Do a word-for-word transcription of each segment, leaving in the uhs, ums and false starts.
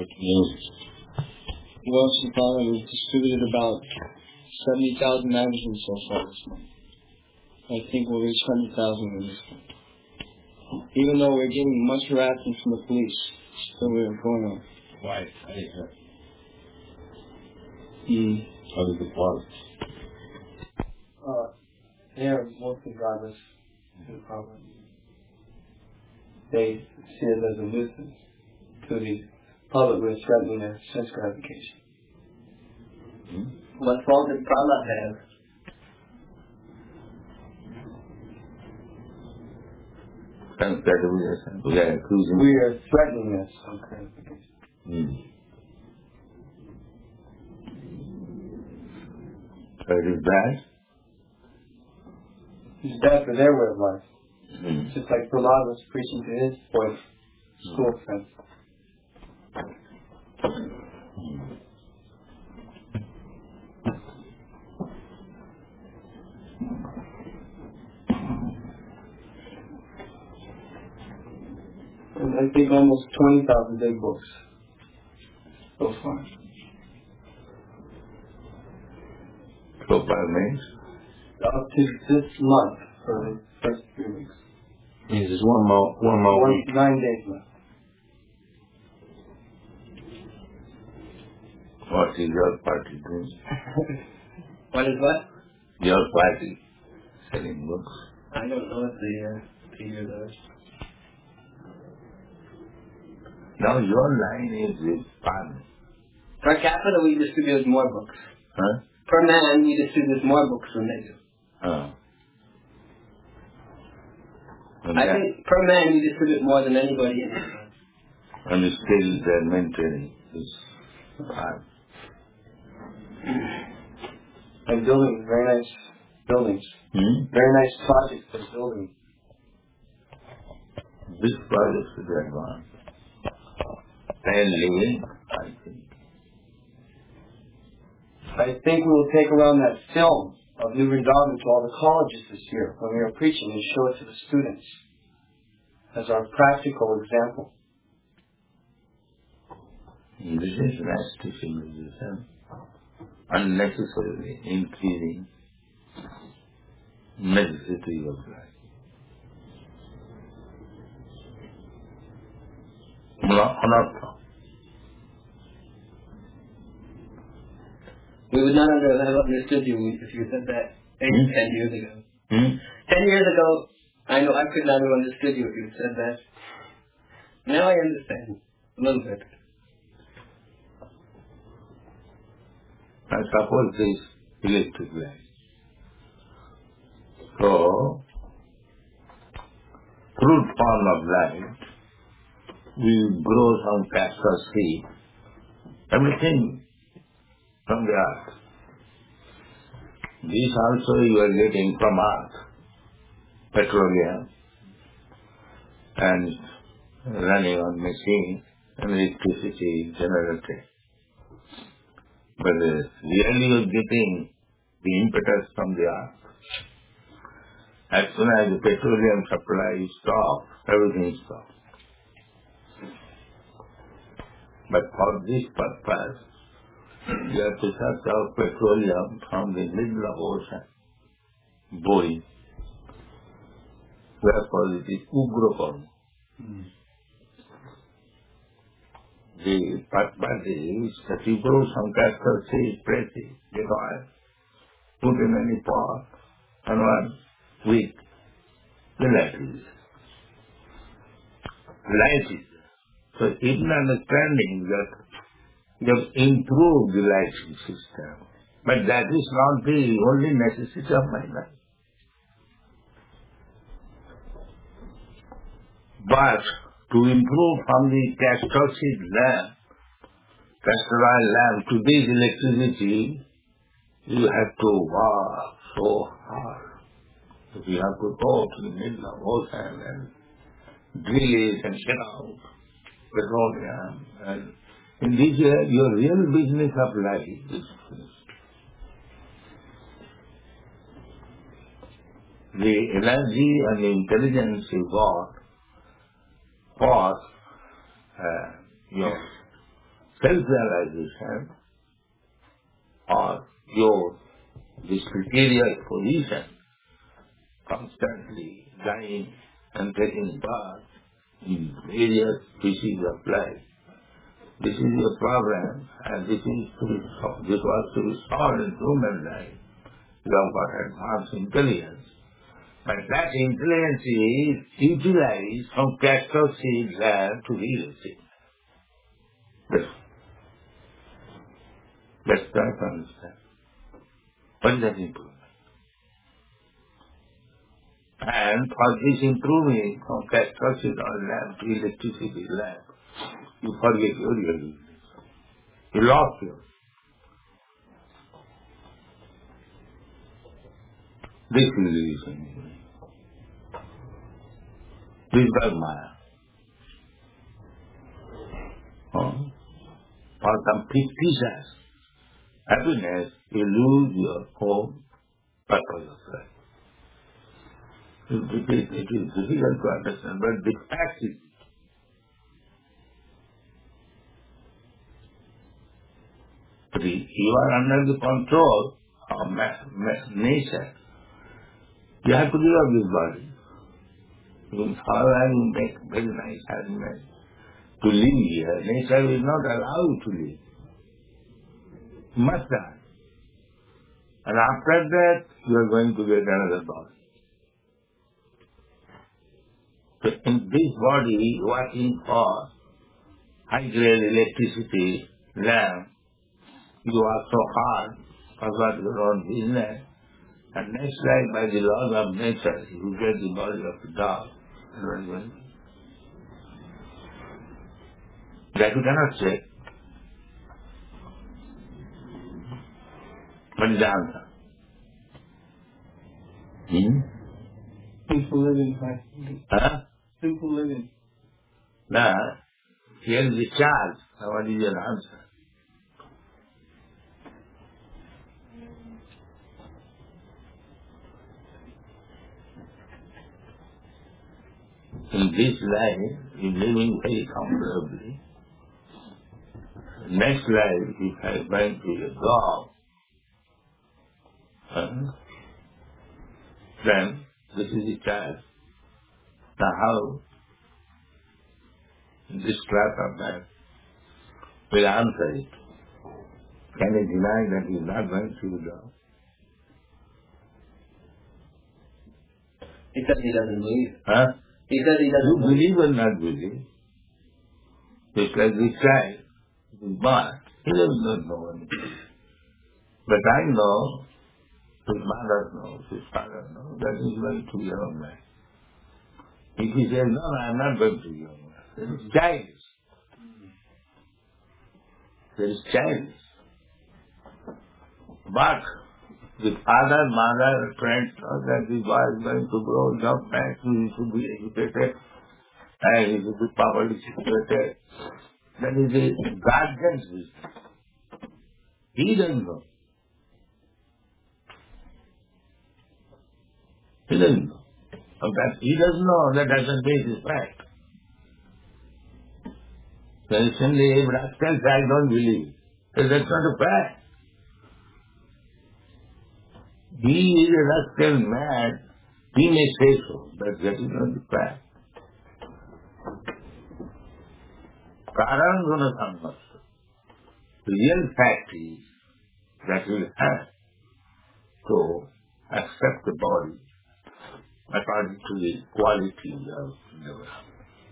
news. Well, she thought we've distributed about seventy thousand magazines so far this month. I think we'll reach one hundred thousand in this month. Even though we're getting much harassment from the police, still we're going on. Why? I didn't hear. Mm. How does it work? Uh, they are mostly godless to the problem. They see it as a nuisance to the public with threatening their sense gratification. Hmm? What fault did Prahlad have? Sense gratification. We are accusing. We are threatening their sense gratification. Hmm. So it is bad? It's bad for their way of life. Hmm. Just like Prahlad was preaching to his boys, school friends. And I think almost twenty thousand big books so far. So far means? Up to this month for the first three weeks. Means there's one more, one more One, week. nine days left. What is your party doing? What is what? Your party selling books. I don't know what the uh, figure does. Now your line is with fun. Per capita, we distribute more books. Huh? Per man, we distribute more books than they do. Huh. And I that, think per man, we distribute more than anybody else. and still they're maintaining this fun. And building very nice buildings. Hmm? Very nice projects they're building. This project is advanced. And living, I think. I think we will take around that film of New Vrindavan to all the colleges this year when we are preaching and show it to the students as our practical example. This is nasty civilization, unnecessarily increasing necessity of life. Anartha. We would not have understood you if you said that eight, Hmm? ten years ago. Hmm? Ten years ago, I know I could not have understood you if you said that. Now I understand a little bit. And suppose this electric light. So, fruit form of light, we grow some castor seed, everything from the earth. This also you are getting from earth, petroleum, and running on machine, and electricity generated. But uh, really you are getting the impetus from the earth. As soon as the petroleum supply stops, everything stops. But for this purpose, you have to search out petroleum from the middle of ocean, boring. Therefore it is ugroform. Mm. The purpose is that you grow some castor seed, press it, get oil, put in any pot, and one week, the light is light is so even understanding that you have improved the lighting system, but that is not the only necessity of my life. But to improve from the castor seed lamp, castor oil lamp to this electricity, you have to work so hard. You have to go to the middle of ocean and drill it and get out petroleum. And in this way, your real business of life is finished. The energy and the intelligence you got for uh, your self-realization or your this precarious position, constantly dying and taking birth in various species of life. This is your problem, and this is to be solved. This was to be solved in human life. You have got advanced intelligence. But that intelligence is utilized from castor seed land to real seed. That's, that's trying to understand. What is that improvement? And for this improving from castor seed on lamp to electricity lamp, you forget your real weakness. You lost your. This is the reason. This is Maya. Oh. For some fictitious happiness, you lose your own purpose of life. It is, it is difficult to understand, but the fact is, you are under the control of ma- ma- nature. You have to give up this body. However, you make very nice arrangements to live here, nature will not allow you to live. You must die. And after that, you are going to get another body. So in this body, working for high-grade electricity, lamp, you are so hard, forgot your own business, and next life, by the laws of nature, you get the body of the dog. That you cannot say. What is the answer? Hmm? Simple living, right? Huh? Simple living. Now, here is the charge. Now, what is your answer? In this life, you're living very comfortably. Next life, if I went to your job, huh, then this is the charge. Now how this trap of man will answer it? Can he deny that he is not going to the job? He says he doesn't believe. Huh? He says he doesn't You believe or not believe? It's like this child, his born. He does not know anything. But I know, his mother knows, his father knows, that he is going to be a young man. If he says, no, I am not going to be a young man, then it's childish. There is childish. But the father, mother, friends know that the boy is going to grow young man, he should be educated, and he should be properly situated. That is the guardian's business. He doesn't know. He doesn't know. So that he doesn't know, that doesn't mean it is fact. So he simply, if rascal says, I don't believe. So that's not a fact. He is a rascal man. He may say so, but that is not the fact. Karan guna sammas. The real fact is that we have to accept the body according to the quality of the world.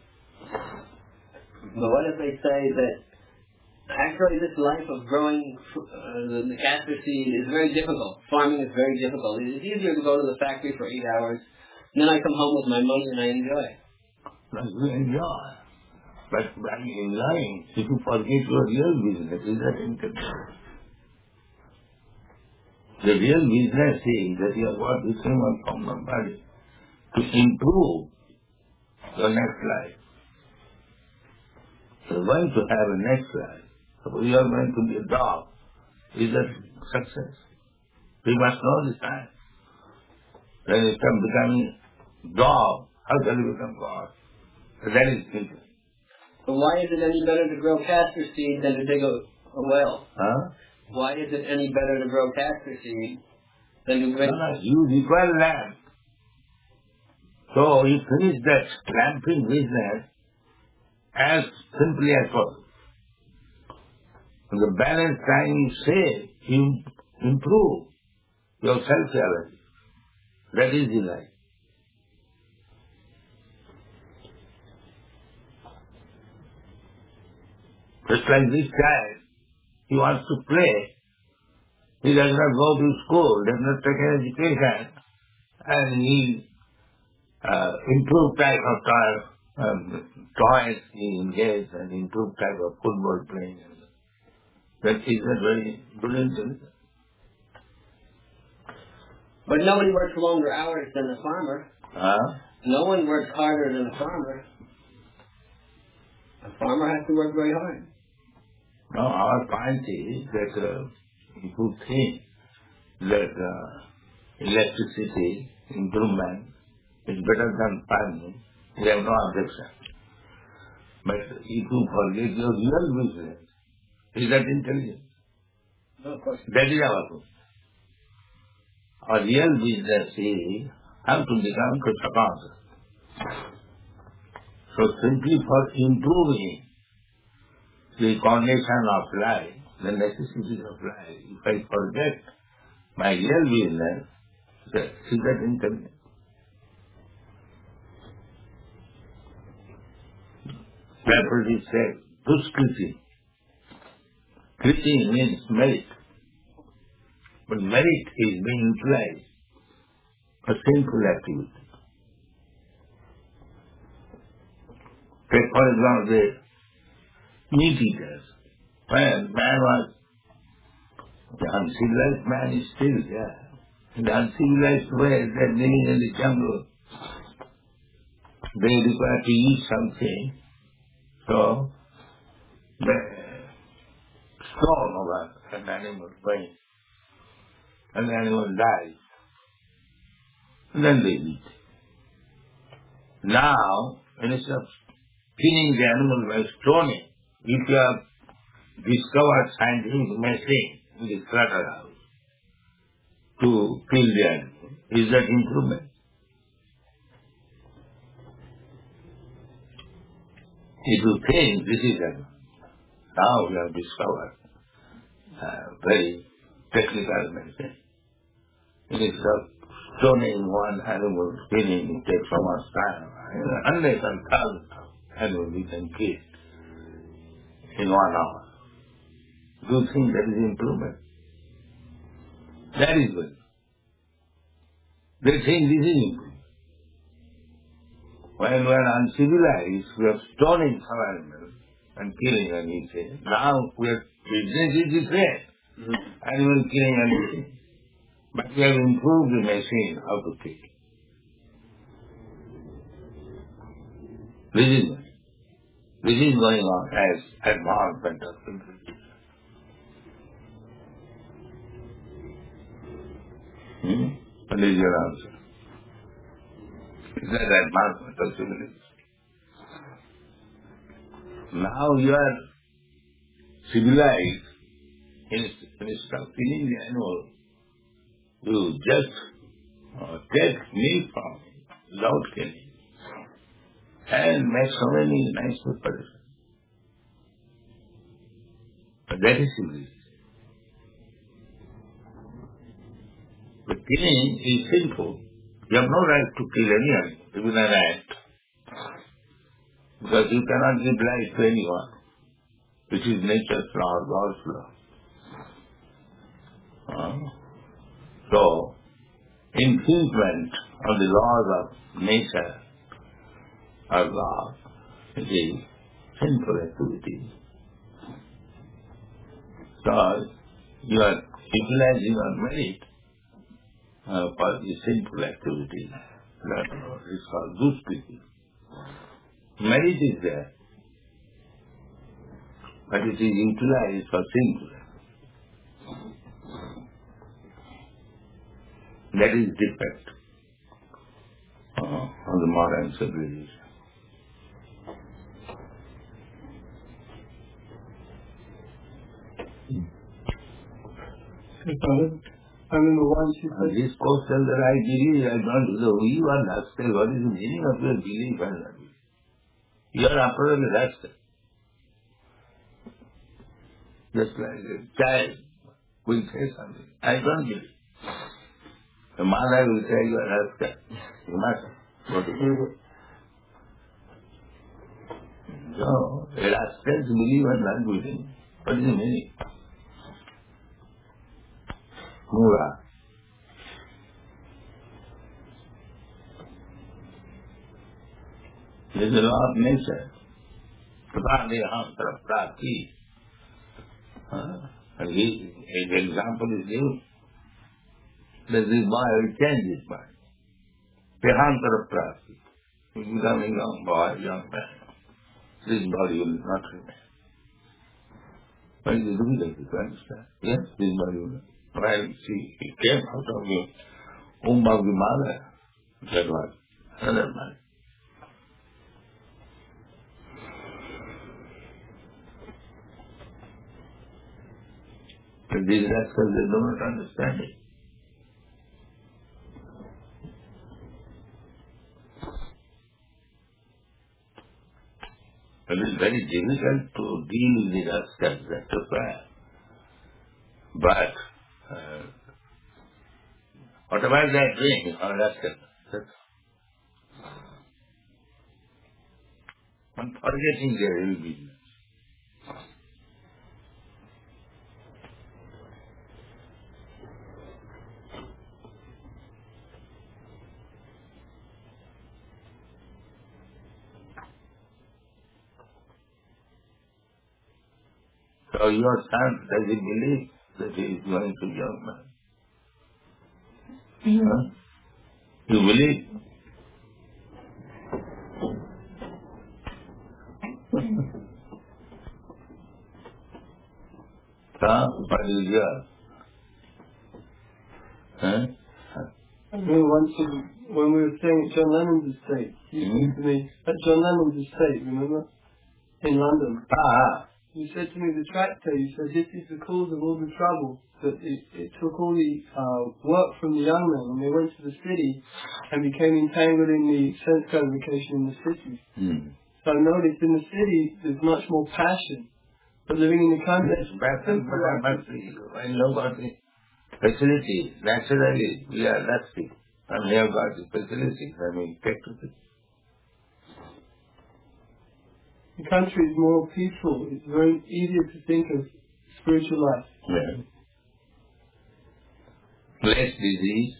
But what if they say that actually this life of growing uh, the, the castor seed is very difficult. Farming is very difficult. It's easier to go to the factory for eight hours, and then I come home with my money and I enjoy it. But you enjoy. But by enjoying, if you forget your real business, is that intelligent? The real business is that you have got this human form of body to improve your next life. You're going to have a next life. Suppose you are going to be a dog. Is that success? We must know the science. When you come becoming dog, how shall you become God? So that is thinking. But why is it any better to grow castor seed than to dig a, a well? Huh? Why is it any better to grow castor seed than to No, make... no, you require lamp. So you finish that lamping business as simply as possible. The balance time you save, you improve your self-reality. That is the life. Just like this child, he wants to play. He does not go to school, does not take an education, and he uh, improve type of toy, um, toys he engaged and improve type of football playing. That is a very brilliant thing. But nobody works longer hours than a farmer. Huh? No one works harder than a farmer. A farmer has to work very hard. No, our point is that uh, people think that uh, electricity improvement is better than farming. We have no objection. But if you forget your real business, is that intelligence? No, of course. That is our goal. Our real business is how to become Krishna conscious. So simply for improving the condition of life, the necessities of life, if I forget my real business, that is that intelligence. Therefore it is said, Duskriti. Kriti means merit. But merit is being utilized for sinful activity. Take for example the meat eaters. When man was, the uncivilized man is still there. In the uncivilized way, they're living in the jungle. They require to eat something. So, they stone over an animal brain. And the animal dies. And then they eat. Now, instead of killing the animal by stoning, if you have discovered scientific machine in the slaughterhouse to kill the animal, is that improvement? If you think this is a, now we have discovered a very technical machine. Instead of stoning one animal, killing, it takes so much time. Hundreds and thousands of animals we can kill in one hour. Do you think that is improvement? That is good. They think this is improvement. When we are uncivilized, we are stoning some animals and killing and eating. Now we are, business is different. Mm-hmm. Animal killing and eating. But we have improved the machine how to kill. This is, this is going on as advancement of civilization. Hmm? What is your answer? Is that advancement of civilization? Now you are civilized. Instead of killing the animal, you just uh, take meat from it without killing and make so many nice preparations. But that is civilization. But killing is sinful. You have no right to kill any animal, even an ant. Because you cannot give life to anyone, which is nature's law, God's law. Uh, so, infringement of the laws of nature or law is a sinful activity. So, you are utilizing your merit uh, for the sinful activity. That is called Duskriti. Merit is there, but it is utilized for sinful. That is defect uh, of the modern civilization. I remember once you said... This question that I believe, I don't know who you are, rascal. What is the meaning of your belief and not belief? You are after all a rascal. Just like a child will say something. I don't believe. The mother will say you are rascal. You must go to bed. So, a rascal believe and not believe. What is the meaning? Mura. There is a law of nature. Pradeham prati. And he, an example is given. That this boy will change his mind. Dehantara prati. He will become a young boy, young man. This body will not remain. Why is it doing like this? You understand? Yes, this body will. While she he came out of the womb of the mother, that was another man. But these rascals, they do not understand it. It is very difficult to deal with the rascals, that's a fact. But, uh, whatever they are doing, are rascals. I'm forgetting their real business. So your son, does he believe that he is going to young man? Yeah. Huh? You believe? Huh? What is yours? Huh? I remember once you, when we were staying at John Lennon's estate, you Mm-hmm. said to me, at John Lennon's estate, remember? In London. Ah, You said to me, the tractor, you said, this is the cause of all the trouble. That it, it took all the uh, work from the young men when they went to the city and became entangled in the sense gratification in the city. hmm. So I noticed in the city there's much more passion. But living in the country, Yes, but, but I must say, I know about the facility. Naturally, we are lucky. And we have got the facilities. I mean, take to it. the country is more peaceful. It's very easier to think of spiritual life. Yeah. Less disease,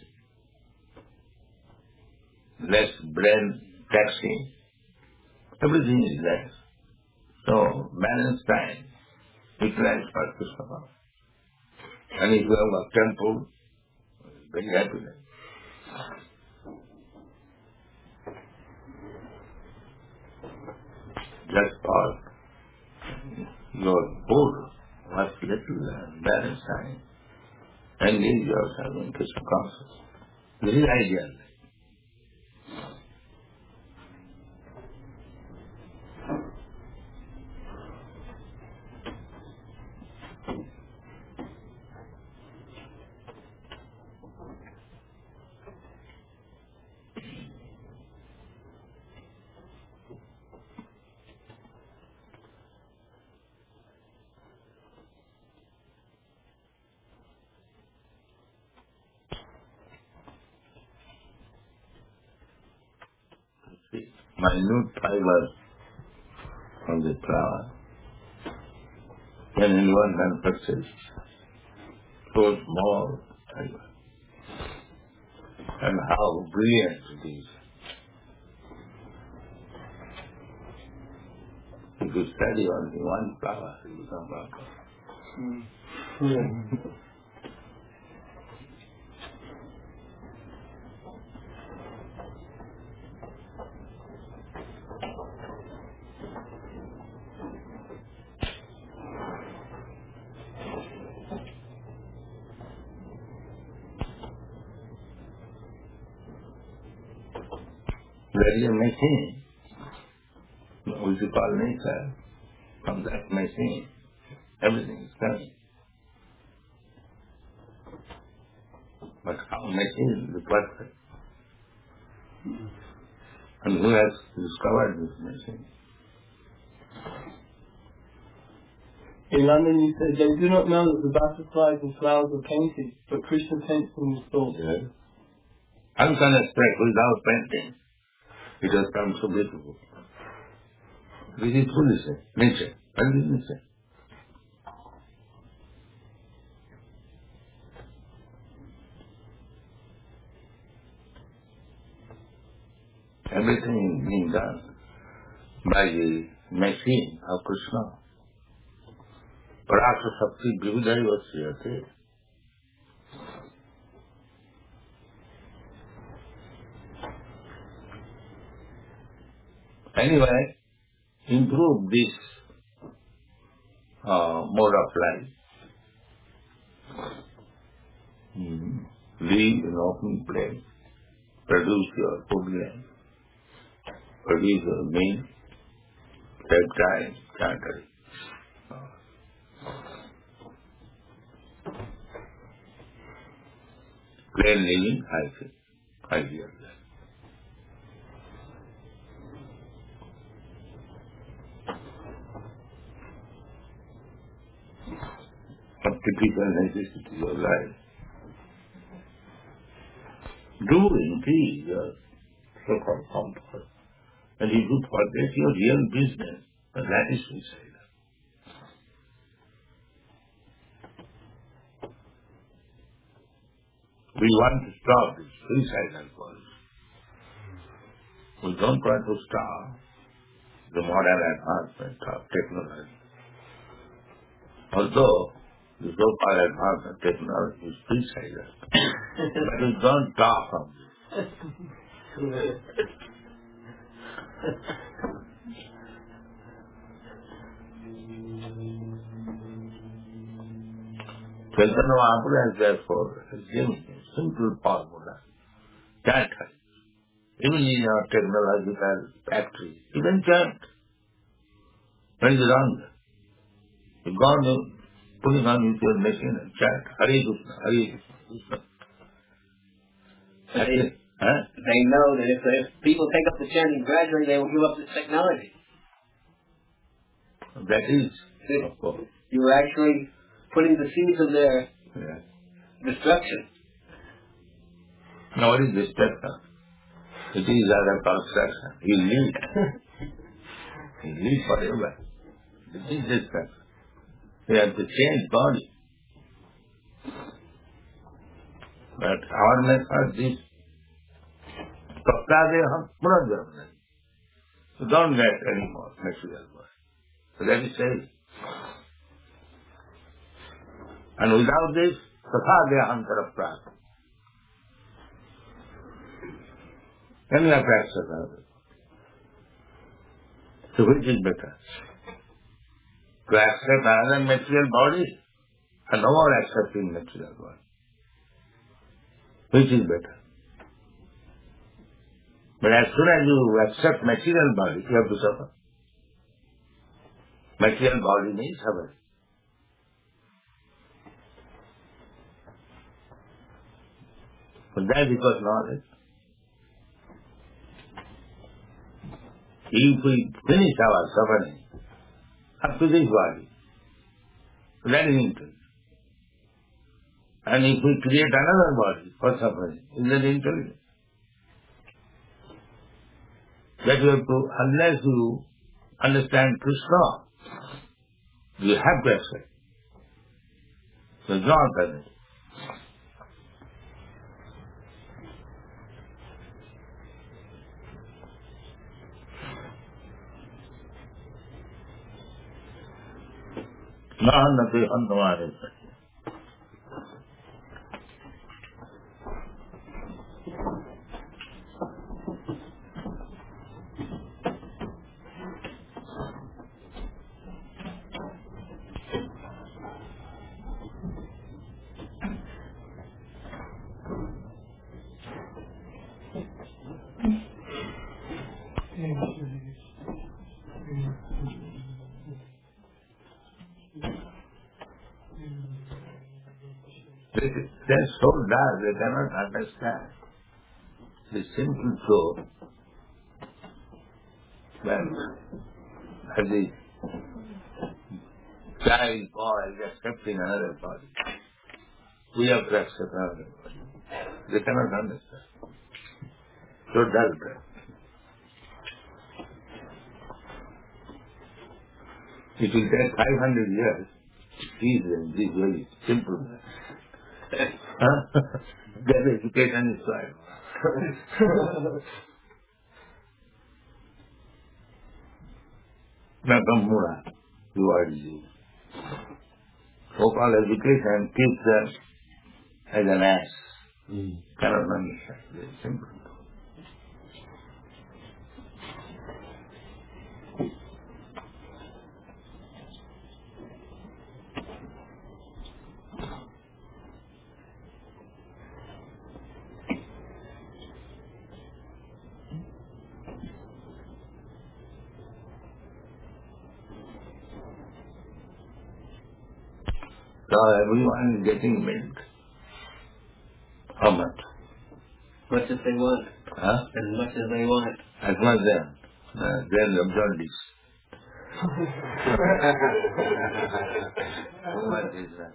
less brain taxing. Everything is less. So, balance time. Utilize for Krishna. And if you have a temple, very happy. Just for your board, what's little and balance time. Engage yourself in Krishna consciousness. This is ideal. Minute fibers from the flower. Can anyone manufacture so small fiber? And how brilliant it is. If you study only one flower, you become Baba. Mm. Yeah. There is a machine, which you call nature. From that machine, everything is coming. But how machine is perfect? And who has discovered this machine? In London you said, they do not know that the butterflies and flowers were painted, but Krishna paints them with thought. Yes. Unconstructed without painting. It has come so beautiful. This is foolishness, nature. What is nature? Everything is being done by the machine of Krishna. Parasa Shakti Vividai Vasyate. Anyway, improve this uh, mode of life. Mm. Live in open place. Produce your food grain. Produce your meat. Reptile, charter. Plain living, I think. Ideal life. Of typical necessity of life. Do increase your so-called comfort. And if you forget your real business, then that is suicide. We want to stop this suicidal policy. We don't want to stop the modern advancement of technology. Although the so-called advancement of technology is suicidal, but we don't talk of this. Chaitanya Mahaprabhu has therefore given a simple formula. Chant. Even in our technological factory, even chant. What is wrong? You go on putting on your machine and chant. Hare Krishna, Hare Krishna. They, huh? they know that if, if people take up the chanting gradually, they will give up this technology. That is, See, of course. you were actually putting the seeds of their Yeah. destruction. Now what is destruction? It is other construction. He lives. He lives forever. It is destruction. We have to change body. But our method is Saptadeham Puranjana. So don't get any more material body. So that is safe. And without this, Sathadeham Taraprat. Then we have to accept others. So which is better? To accept another material body and no more accepting material body. Which is better? But as soon as you accept material body, you have to suffer. Material body means suffering. But that is because knowledge. If we finish our suffering up to this body, that is intelligence. And if we create another body for suffering, is that intelligence? That you have to, unless you understand Krishna, you have to accept. There is no alternative. Nahanate Handamare. They're so dark, they cannot understand the simple truth that as the child boy is accepting another body, we have to accept another body. They cannot understand. So dull breath. It will take five hundred years to teach them this very simple breath. Huh? Their education is right. Nakamura, you are you. So-called education keeps them as an ass. Mm. Cannot understand. Very simple. So everyone is getting milk. How much? Much as they want. Huh? As much as they want. As much then. Uh, then absorb this. How much is that?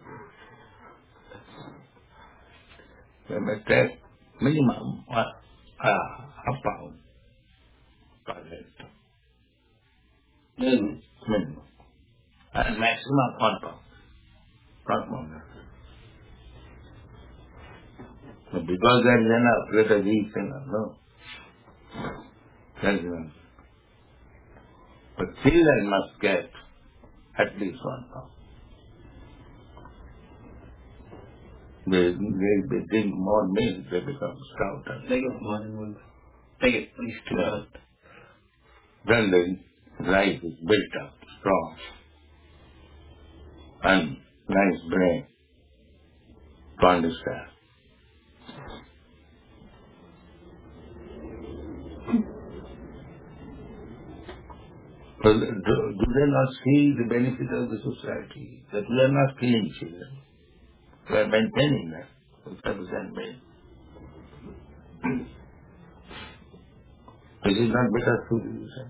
They may take minimum uh, uh, a pound per liter. Minimum. Minimum. And maximum one pound. Not more than that. So because there is enough, let us eat enough. No. There is enough. But children must get at least one pound. They, they, they drink more milk, they become stouter. They get more than one. They get at least two. Yeah. Then the life is built up, strong, and nice brain to understand. So do, do they not see the benefit of the society? That we are not killing children. We are maintaining them. With percent made. This is not better civilization.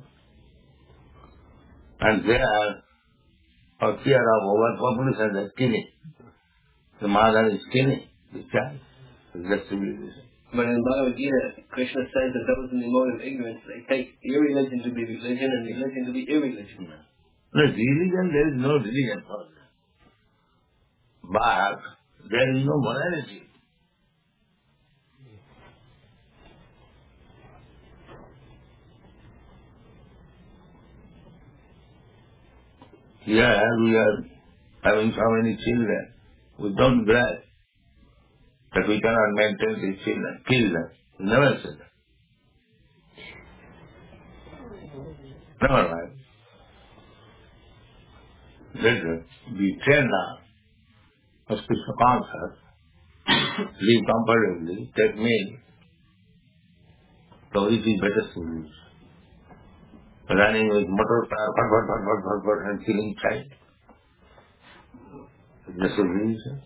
And there, for fear of overpopulation, they are killing. The mother is killing the child. That's civilization. But in Bhagavad Gita, Krishna says that those in the mode of ignorance, they take irreligion to be religion and religion to be irreligion. No, religion, there is no religion for them. But there is no morality. Here we are having so many children. We don't grasp that we cannot maintain these children, kill them. We never said that. Never mind. Let us be trained now. As Krishna concept, live comfortably, take meal. So it is better civilization. Running with motor car, but, but, but, but, but, but, and killing child. The civilization.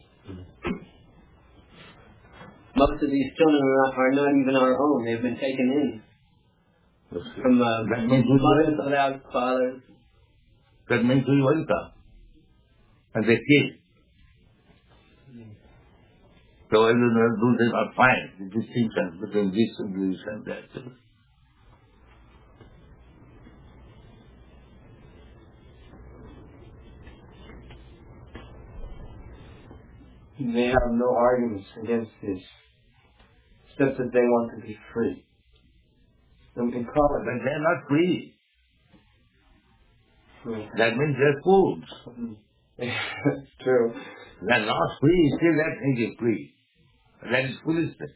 Most of these children are not, are not even our own. They've been taken in from uh, that means we mothers welcome. without fathers. That means we welcome. And they kill. So I do not do they not find the distinction between this civilization and that civilization. They have no arguments against this, except that they want to be free. So we call it, But they are not free. free. That means they are fools. It's true. They are not free, still that thing is free. That is foolishness.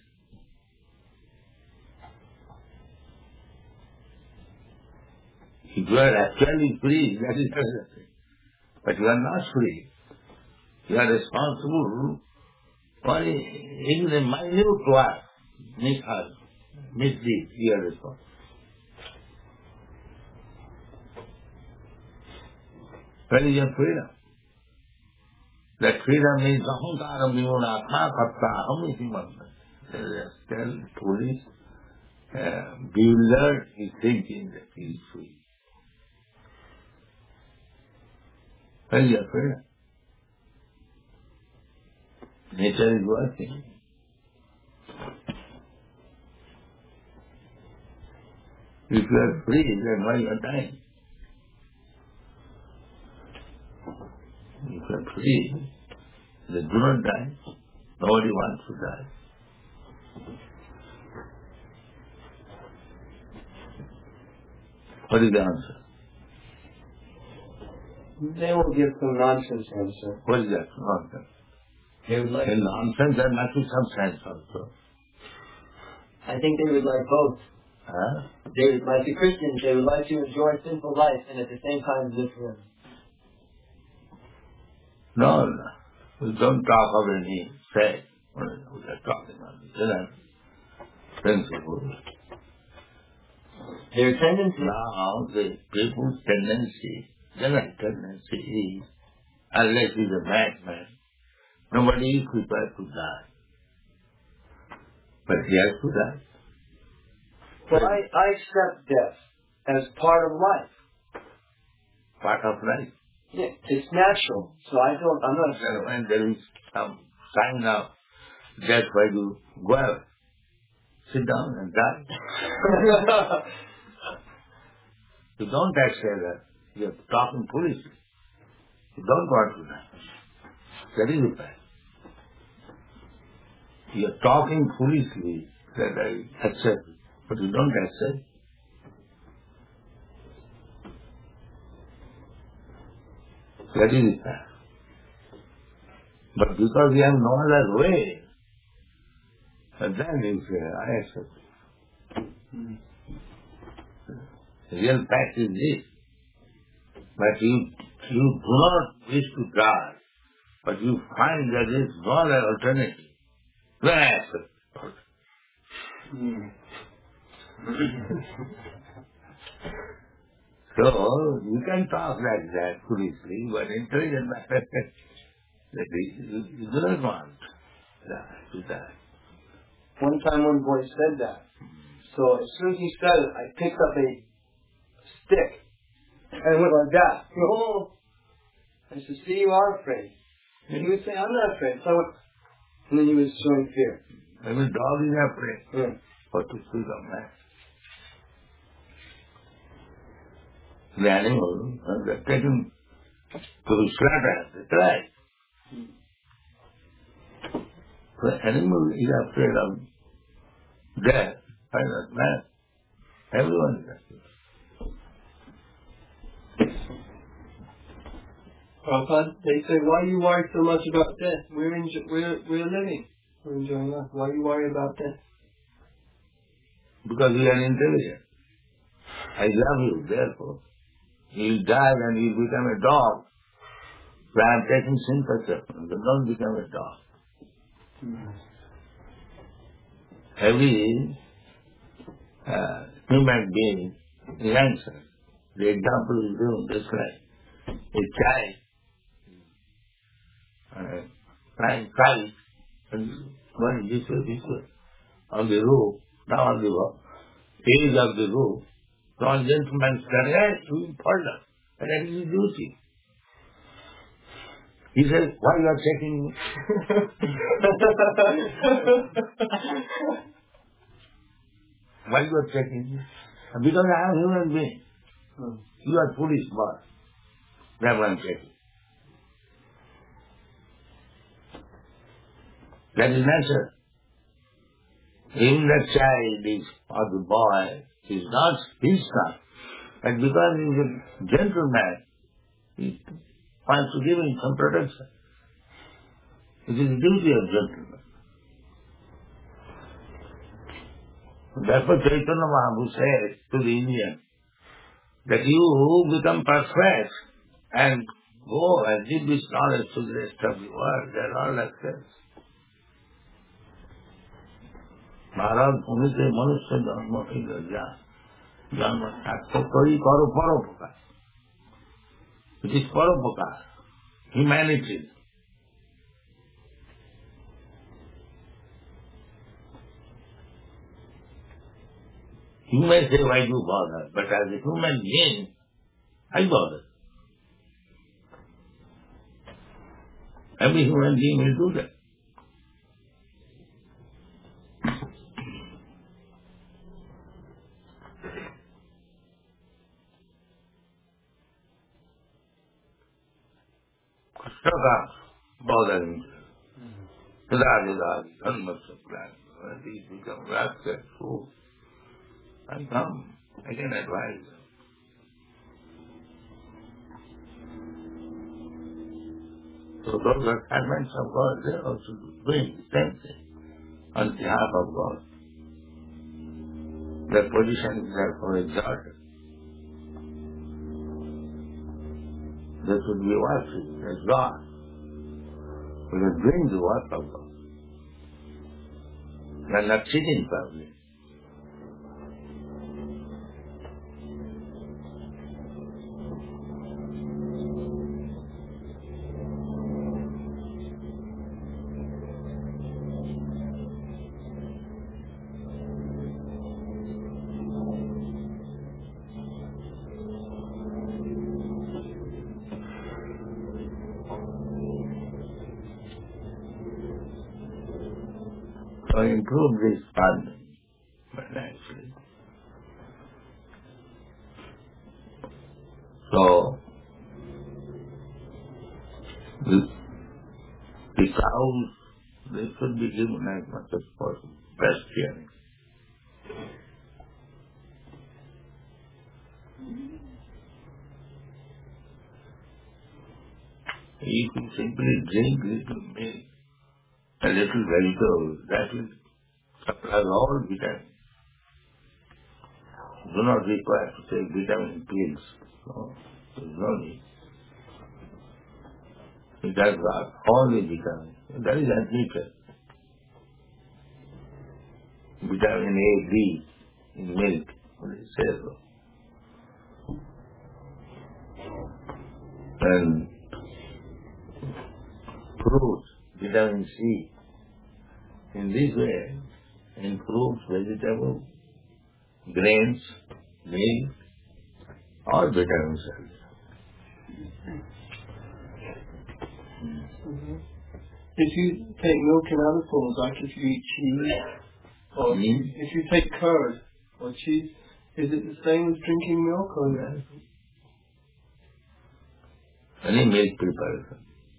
If you are actually free, that is another thing. But you are not free. You are responsible for in the minute work, mishaps, misdeeds, you are responsible. Where is your freedom? That freedom is ahankara vimuna karta hamiti mantra. Tell police, uh, builder is thinking that he is free. Where is your freedom? Nature is working. If you are free, then why you are dying? If you are free, then do not die. Nobody wants to die. What is the answer? They will give some nonsense answer. What is that? Nonsense. They would like. In nonsense there must be some sense also. I think they would like both. Huh? They would, like the Christians, they would like to enjoy sinful life and at the same time live forever. No, no. We don't talk of any faith. We are talking about the general principle. Their tendency. Now, the people's tendency, general tendency is, unless he is a madman, nobody is prepared to die. But he has to die. But I, I accept death as part of life. Part of life. Yeah, it's natural. So I don't, I'm not... So when there is some sign of death, why you go out, sit down and die. You don't accept that. You are talking foolishly. You don't want to die. That is the fact. You are talking foolishly that I accept it, but you don't accept. That is the fact. But because we have no other way, and then you say, I accept it. Mm. The real fact is this. But you, you do not wish to die, but you find that there is no other alternative. Then I accept it. Mm. So, you can talk like that foolishly, but intelligent matter that you, you do not want to die. One time one boy said that. So as soon as he said it, I picked up a stick and went like that. Oh! I said, see, you are afraid. And he would say, I'm not afraid. So I went, and then he was showing fear. Even dog is afraid. Yeah. What to speak of that? The animal, when they take him to the slaughter, they try. The animal is afraid of death, by that man. Everyone is afraid. Prabhupada, they say, why are you worried so much about death? We're, enjo- we're, we're living. We're enjoying life. Why are you worried about death? Because you are intelligent. I love you, therefore. You die and you become a dog. So I am taking sympathy from you. Don't become a dog. Mm-hmm. Every uh, human being is answered. The example is given this way. A child uh, trying kite and going this way, this way, on the roof, now on the edge of the roof. So one gentleman said, yes, you fall down. And that is his duty. He says, why you are checking me? Why you are checking me? Because I am a human being. Hmm. You are foolish boy. That's why I am checking. That is natural. Even the child is, or the boy is not his son. But because he is a gentleman, he wants to give him some protection. It is the duty of gentleman. Therefore Chaitanya Mahaprabhu said to the Indian that you become perfect and go and give this knowledge to the rest of the world. They are all like this. Maharaj, Punite, Manusya, Dharma, Indraja, Dharma, Takto, Kari, Karo, Paropakar. It is Paropakar, humanity. You may say, why do you bother? But as a human being, I bother. Every human being will do that. Stop bothering. Radha, Dharma Supply. These become rascals, fools. And come, I can advise them. So those are servants of God, they are also doing the same thing on behalf of God. Their position is therefore exalted. They should be worshipped as God. We are doing the work of God. They are not sitting public. So improve this funding financially. So the, the cows, they should be given as much as possible, best hearing. If you simply drink little milk, a little vegetable, that will supply all vitamins. Do not require to take vitamin pills. No, there is no need. It has got all the vitamins. That is admitted. Vitamin A, B in milk, they say so. And fruits, vitamin C. In this way, in fruits, vegetables, grains, milk, all vitamins are there. Mm-hmm. If you take milk in other forms, like if you eat cheese, or Mm. if you take curd or cheese, is it the same as drinking milk or no? Any milk preparation.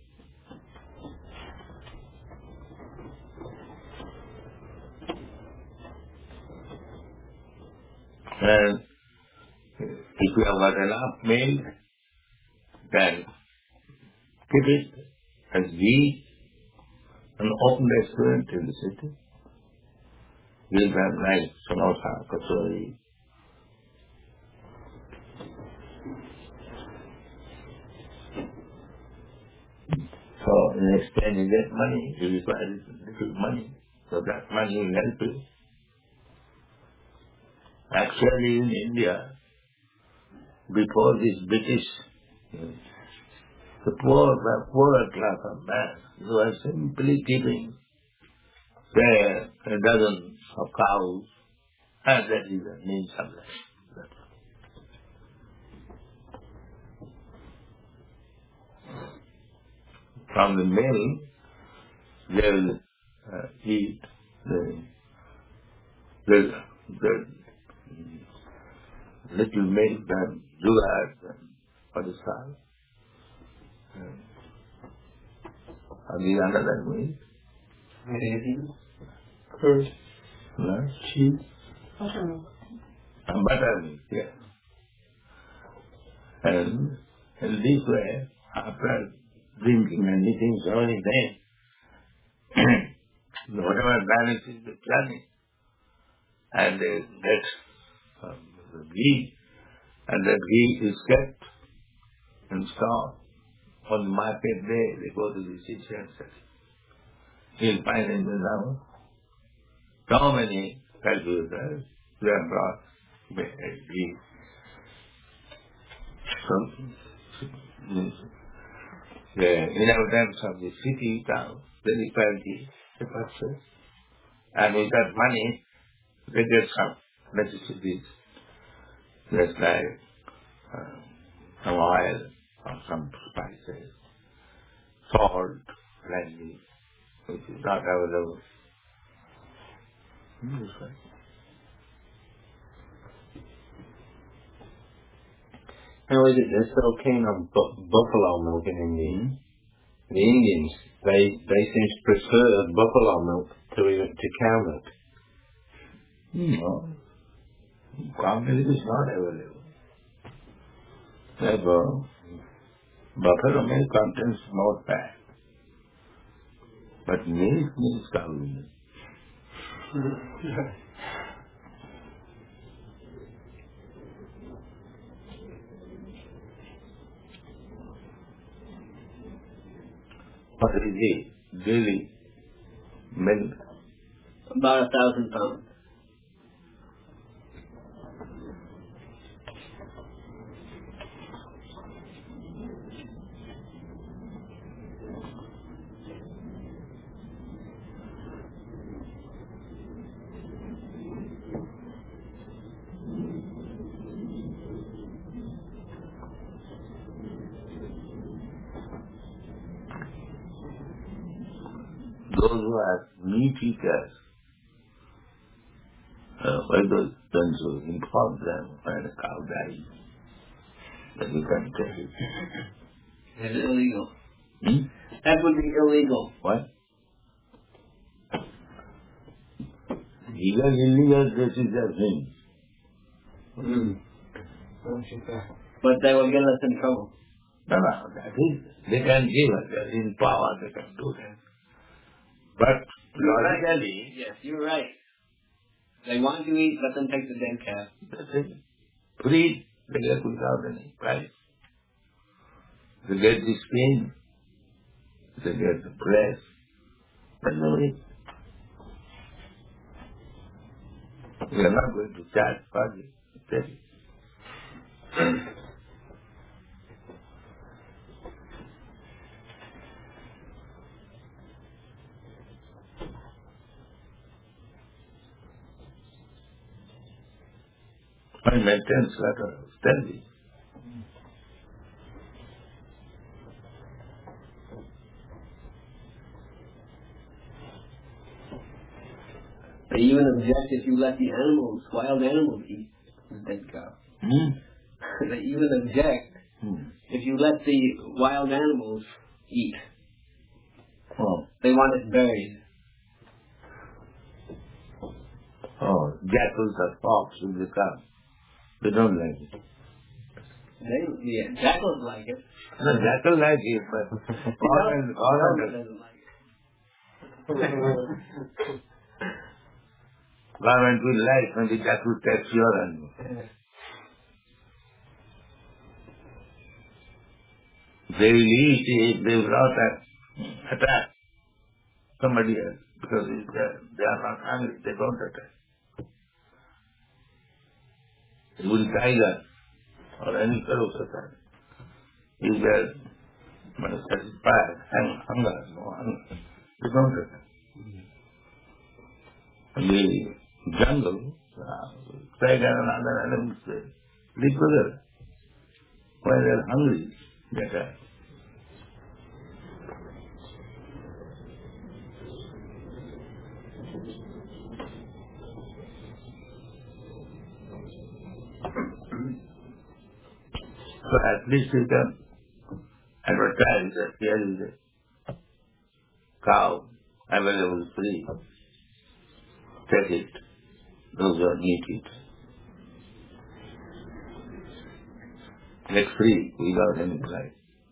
And if you have got enough milk, then keep it as ghee and open restaurant in the city. We'll have nice samosa, kachori. So in exchange you get money, you require little money. So that money will help you. Actually in India, before this British, the poor, the poorer class of man, who are simply keeping say, a dozen of cows, and that is the means of life. From the milk, they will uh, eat the, the, the little milk and sugar and what is called. Are these under that milk? Maybe. Curd. No? Cheese. Buttermilk. And buttermilk, yes. And in this way, after drinking and eating so many things, whatever balances the planet, and they get um, the ghee, and that ghee is kept in store. On the market day, they go to the city and sell. You'll find in the town so many cultivators, they have brought ghee. So, the inhabitants of the city, town, they require ghee, the purchase. And with that money, they get some necessities, just like uh, some oil or some spices, salt, like this, which is not available. Hmm, that's right. Now, is it they're still keen on bu- buffalo milk in India? Hmm? The Indians, they they seem to prefer buffalo milk to even to cow milk. No, cow milk is not available. Therefore, buffalo milk contains more fat, but milk means cow milk. What is it? Daily milk. About a thousand pounds. Those who are meat eaters, uh, why those don't you inform them when a cow dies that you can take it? It's illegal. Hmm? That would be illegal. What? Legal, illegal, this is their thing. Mm. But they will get us in trouble. No, no, that is, they can give us, they're in power, they can do that. But logically, Yes, you're right. They want to eat, let them take the dead calf. that's it. Free, they get without any price. They get the skin, they get the breast, but no eat. We are not going to charge for it. That's it. I maintain slaughter standing. They even object if you let the animals, wild animals, eat the dead cow. Hmm? They even object Hmm. if you let the wild animals eat. Oh, They want it buried. oh, jackals or fox will become. They don't like it. They, yeah, jackals like it. No, jackal like it, but government, government, doesn't like it. government will like when the jackal takes your animal. They will eat it, they will not attack, attack somebody else because if they, they are not hungry, they don't attack. It will tiger or any ferocious animal. If they are not satisfied, hang, hunger, no hunger, they don't attack. In the jungle, uh, tiger and other animals, they live together. When they are hungry, they attack. So at least you can advertise that here is a cow available free. Take it. Those who need it. Get free without any price.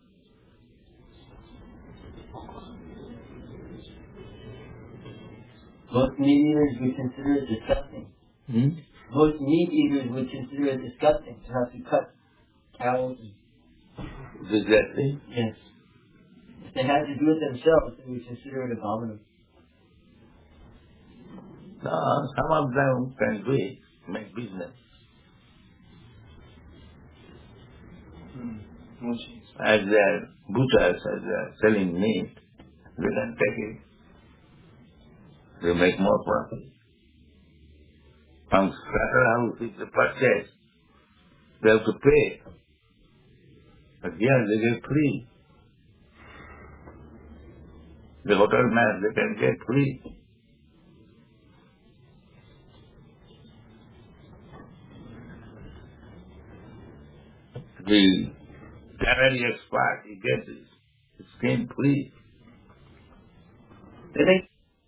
Most meat eaters would consider it disgusting. Hmm? Most meat eaters would consider it disgusting to have to cut cows. Exactly. Yes. If they had to do it themselves, they would consider it abominable. No, some of them can do it, make business. As they are butchers, as they are selling meat, they can take it. They make more profit. Some slaughterhouse is the purchase. They have to pay. But here they get free. The hotel man, they can get free. The tannery expert, he gets his skin free. Did they?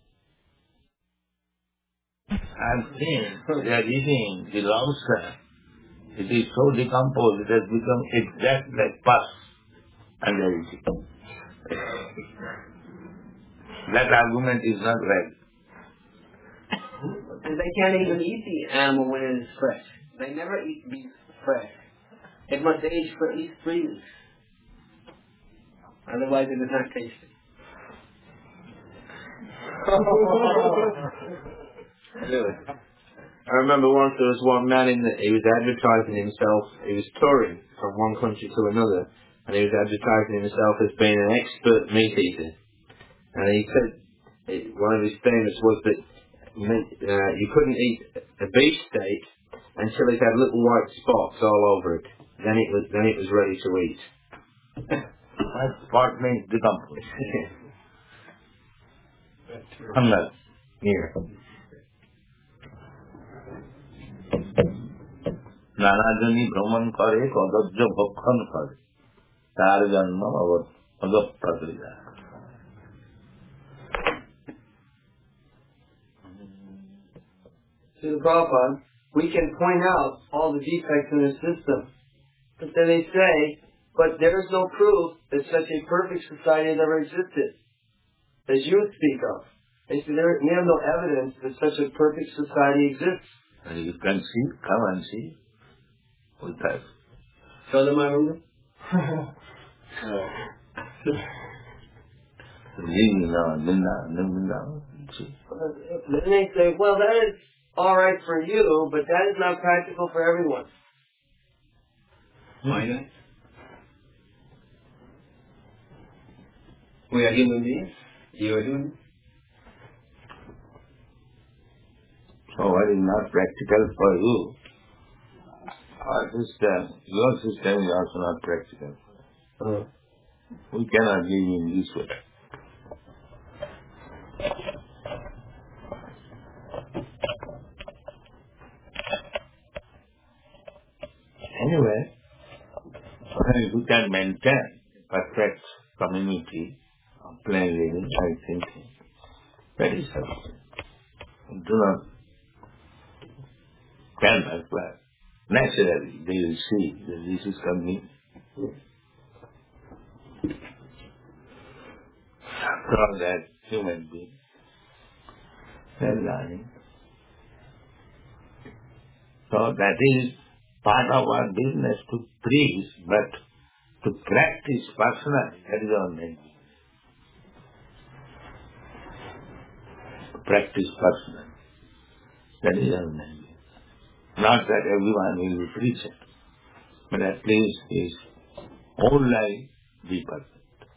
I've seen they are eating the lobster. It is so decomposed, it has become exact like pus. And they are eating. That argument is not right. They can't even eat the animal when it is fresh. They never eat beef fresh. It must age for at least three weeks. Otherwise it is not tasty. Really? I remember once there was one man in the, he was advertising himself, he was touring from one country to another, and he was advertising himself as being an expert meat eater. And he said, it, one of his famous was that meat, uh, you couldn't eat a beef steak until it had little white spots all over it. Then it was, then it was ready to eat. White spot means decomposed. Unless. Yeah. নানাজনী ভ্রমণ করে কদর্য ভক্ষণ করে তার জন্ম অগপ্রক্রিয়া. To the Prabhupada, we can point out all the defects in the system. But then they say, but there is no proof that such a perfect society has ever existed, as you speak of. They say there, we have no evidence that such a perfect society exists. And you can see, come and see with us. Show them my room. Then they say, well, that is all right for you, but that is not practical for everyone. Why not? We are human beings. You are human. So what is not practical for you? Our system, your system is also not practical. Uh, We cannot live in this way. Anyway, we can maintain perfect community of plain living, I think that is sufficient. Do not tell us, but naturally they will see that this is coming. After all that human being, they are learning. So that is part of our business to preach, but to practice personally, that is our main business. To practice personally, that is our main business. Not that everyone will be preached, but at least his own life be perfect.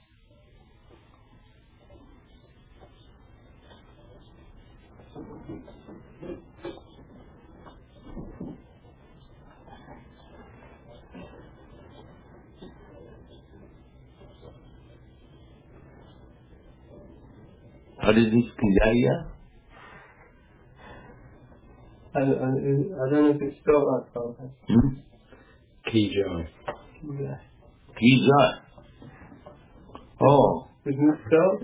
What is this Kijaya? I, I, I don't know if it's spelled like that. Hmm? Key joy. Yeah. Kijaya. Oh, Isn't it spelled?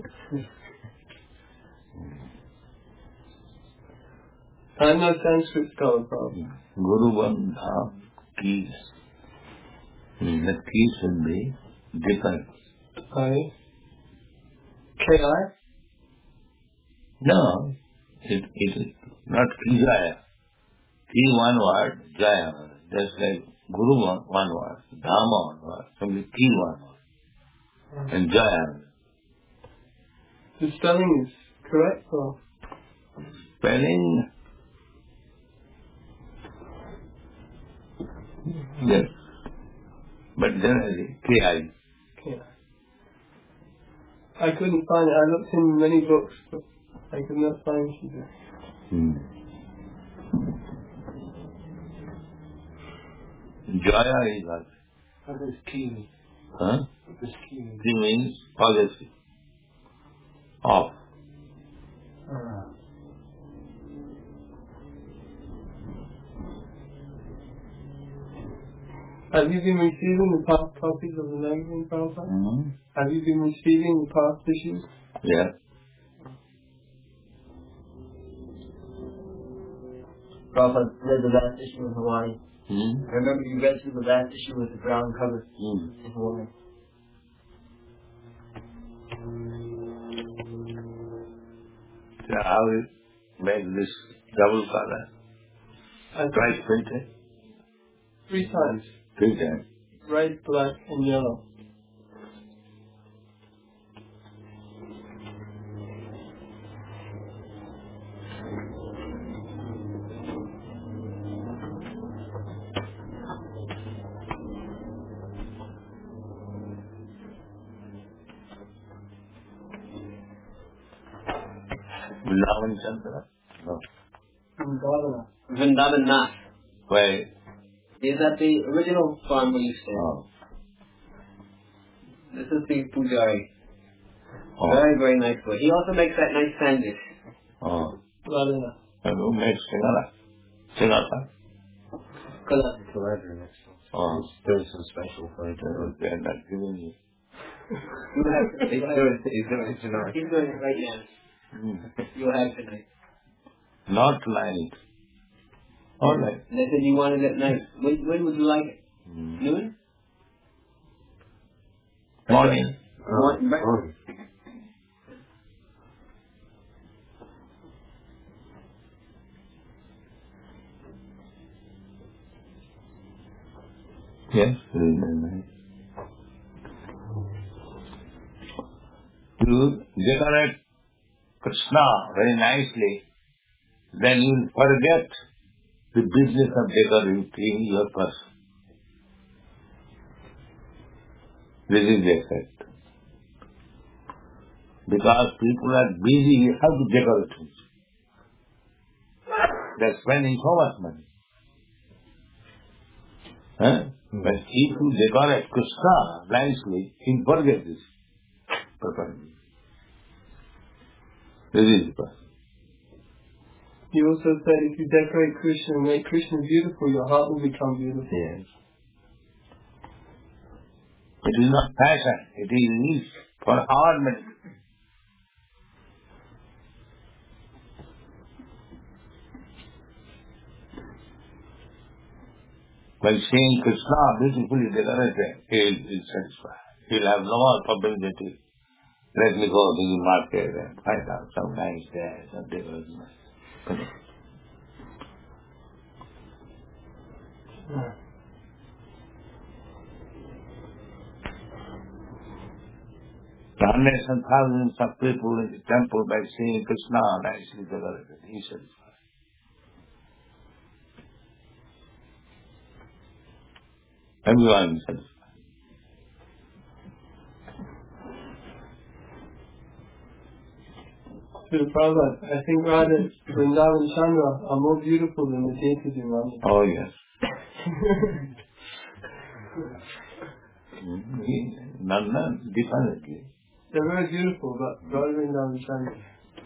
I'm not Sanskrit scholar, probably. Guru Bandha keys. Hmm, the keys will be different. I. K I? No, it, it is not Kijaya. Ki one word, Jaya. Just like Guru one, one word, Dhamma one word, only Ki one word, and Jaya. The spelling is correct, or? Spelling, yes, but generally K I. K I. I couldn't find it. I looked in many books, but I could not find it. Hmm. Jaya is what? What is key? Huh? What is key? Key means policy. Off. Uh, have you been receiving the past copies of the magazine, Prabhupada? Mm-hmm. Have you been receiving the past issues? Yes. Prabhupada read the last issue in Hawaii. Hmm? I remember you read through the last issue with the brown cover Hmm. in Hawaii. So how it make this double color? I Twice printed? three times. Three times. Red, black, and yellow. Vrindavan Chandra? No. Vrindavan. Vrindavan Nath. Where? Is that the original farm where you stay? Oh. This is the Pujari. Oh. Very, very nice boy. He also makes that nice sandwich. Oh. Radhana. And who makes Singala? Singala? Color. Collaborator next to us. Oh. He's doing some special for it. They're not giving you. He's doing, he's doing it tonight. He's doing it right now. Hmm. You'll have tonight. Not night. All right. And they said you wanted it at night. When, when would you like it? Hmm. Noon? Morning. Morning. Right. Oh. Yes, very nice. You decorate Krishna very nicely, then you will forget the business of decorating your person. This is the effect. Because people are busy, how to decorate things. They're spending so much money. Huh? But if you decorate Krishna nicely, you forget this purpose. This is the purpose. You also said if you decorate Krishna and make Krishna beautiful, your heart will become beautiful. Yes. It is not fashion, it is need for ornament. By seeing Krishna beautifully decorated, he will be satisfied. He will have no more publicity. Let me go to the market and find out some nice there, some decoration. Hundreds and thousands of people in the temple by seeing Krishna nicely decorated. He is satisfied. Everyone is satisfied. To the Prabhupada, I think Radha, Vrindavan Chandra are more beautiful than the deities in Radha. Oh yes. None, none, definitely. They're very beautiful, but Radha Vrindavan Chandra.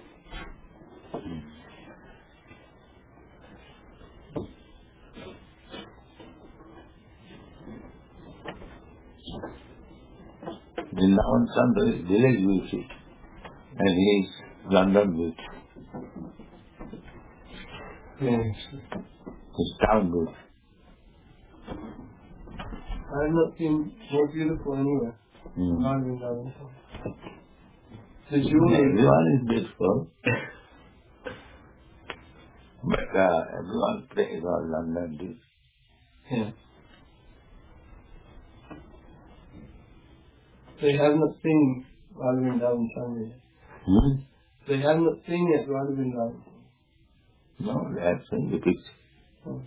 Vrindavan Chandra is village beauty and he is London beauty. Yes. His town beauty. I have not seen more beautiful anywhere. Mm. Radha Vrindavan Chandra. The jewelry. Everyone is beautiful. But uh, everyone prays on London beauty. Yeah. They have not seen Radha Vrindavan Chandra yet. Hmm? They have not seen yet Radha Vrindavan Chandra. No, they have seen the picture. Oh.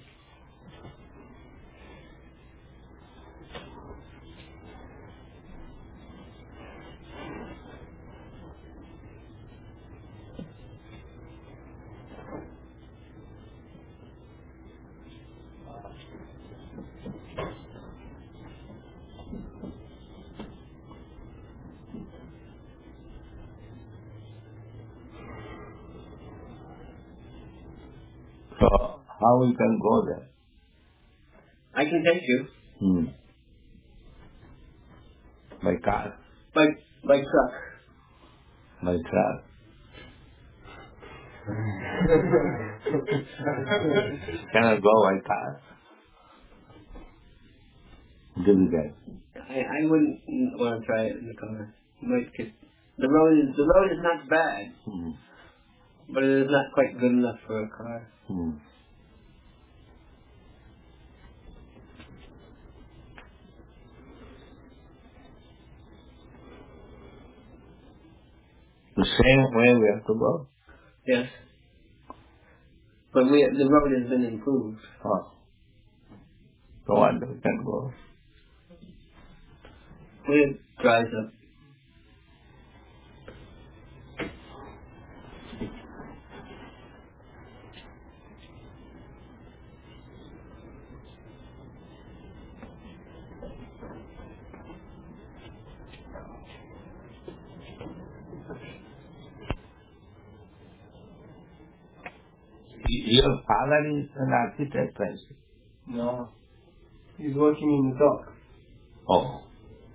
So how we can go there? I can take you. Hmm. By car, By, by truck. by truck. Cannot go by car. Difficult. I, I wouldn't want to try it in the car. You might get, the road is, the road is not bad, Hmm. but it is not quite good enough for a car. Hmm. The same way we have to go. Yes. But we, the road has been improved. Oh. So what we can go. We drives up. Your father is an architect, I see. No. He's working in the dock. Oh.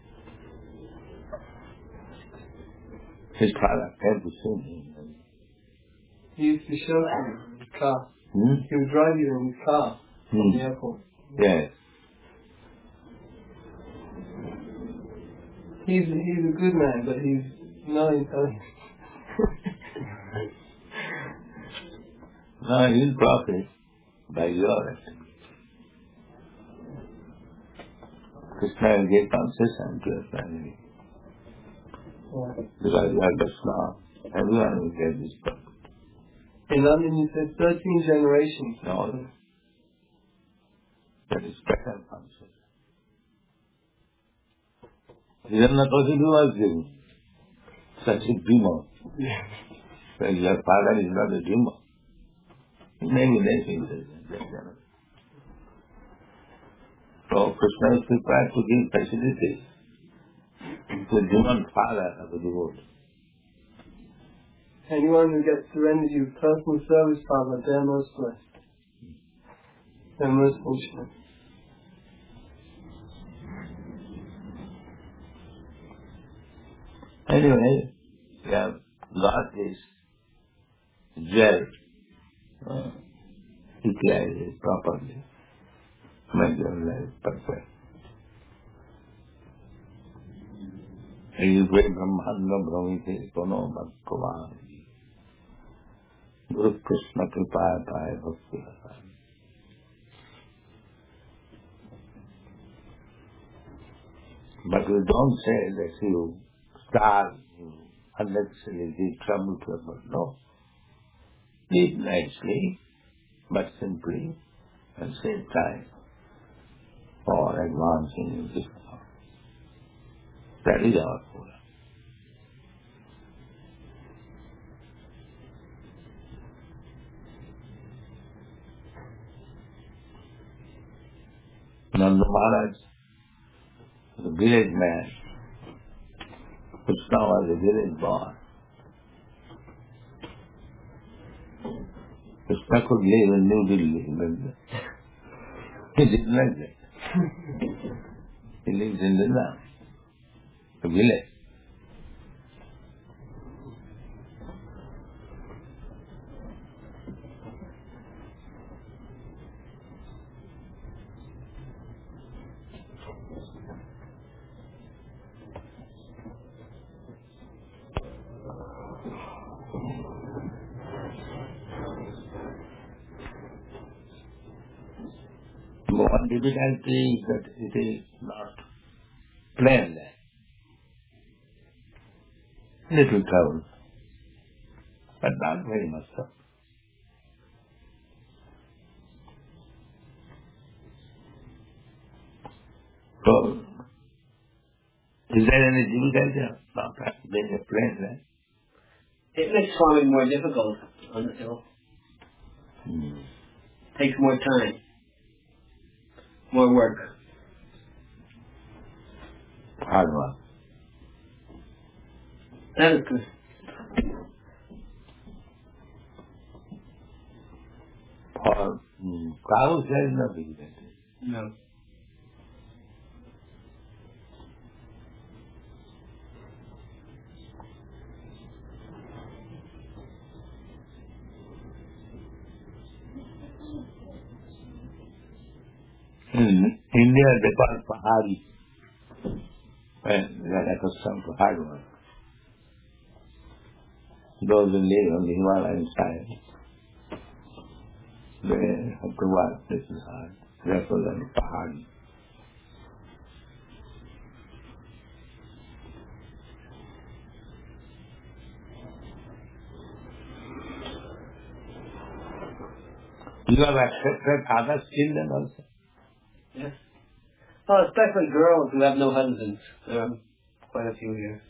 His father came to see him. He used to show you in his car. Hmm? He would drive you in his car from Hmm. the airport. Yes. He's he's a good man, but he's not intelligent. No, he'll profit by your activity. Krishna will give concession to your family. Yeah. Because you have the law, everyone will get this profit. In London, you said thirteen generations. No. That is special concession. Hiranyakasipu was given such a dreamer. Yeah. Well, your father is not a dreamer. He may be less intelligent than the other. So Krishna is prepared to give facilities to the human father of the world. Anyone who gets to render you personal service, Father, they're most blessed. They're most fortunate. Anyway, we have got this jewel, uh, utilize it properly, make your life perfect. ये वे ब्रह्मांड भ्रमित कोनो भगवान गुरु कृष्ण कृपा पाए भक्ति हसाए. But we don't say that you starve, you unnecessarily give trouble to others. No. Live nicely, but simply, and save time for advancing in this life. That is our Buddha. Nanda Maharaj, the village man, Krishna was a village boy. Krishna could live in New Delhi, but he didn't like that. He lives in Vrindavan, the village. One difficulty is that it is not plain land. Little trouble, but not very much so. So, is there any difficulty of not being a plain land? It makes farming more difficult on the hill. Hmm. Takes more time. More work. Hard work. That is good. For mm, cows, there is no dignity. No. In India, they call Pahari. When they are accustomed to hard work. Those who live on the Himalayan side, they have to work. This is hard. Therefore, they are Pahari. You have accepted others' children also. Yes. Oh, especially girls who have no husbands. There are quite a few here.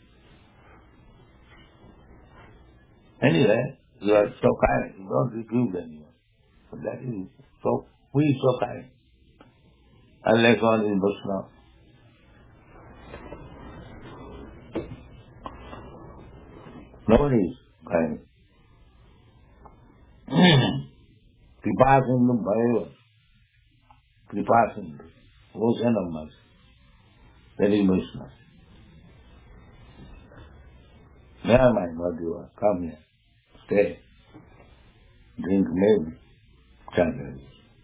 Anyway, you are so kind, you don't refuse anyone. But that is so, who is so kind? Unless one is Vaishnava. Nobody is kind. Kripasindu Bhaiva. Kripasindu. Ocean of mercy. That is Vaishnava. Never mind what you are. Come here. Stay. Drink milk. Chant.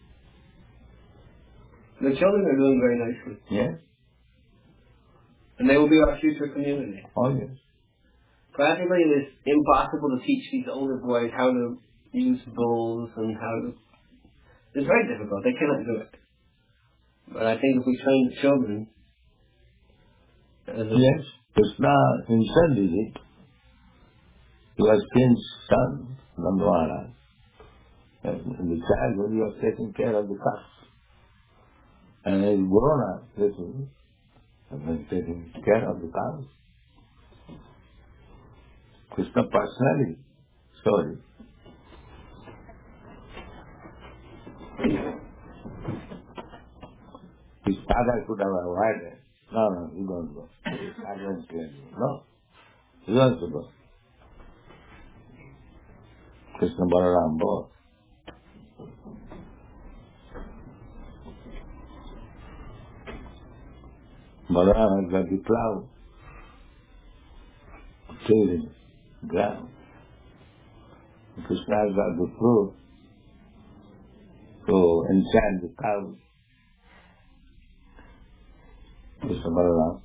The children are doing very nicely. Yes? And they will be our future community. Oh yes. Practically, it is impossible to teach these older boys how to use bowls and how to... It's very difficult. They cannot do it. But I think if we train the children... As a Yes. Krishna himself did it. He was king's son, Nanda Maharaj. And in the childhood he was taking care of the cows. And he is grown up, little, and was taking care of the cows. Krishna personally showed it. His father could have avoided. No, no, you don't go. I don't tell you. No. He wants to go. Krishna Balaram both. Balaram has got the plow, tilling ground. Krishna has got the fruit to enchant the cows. Krishna Balaram.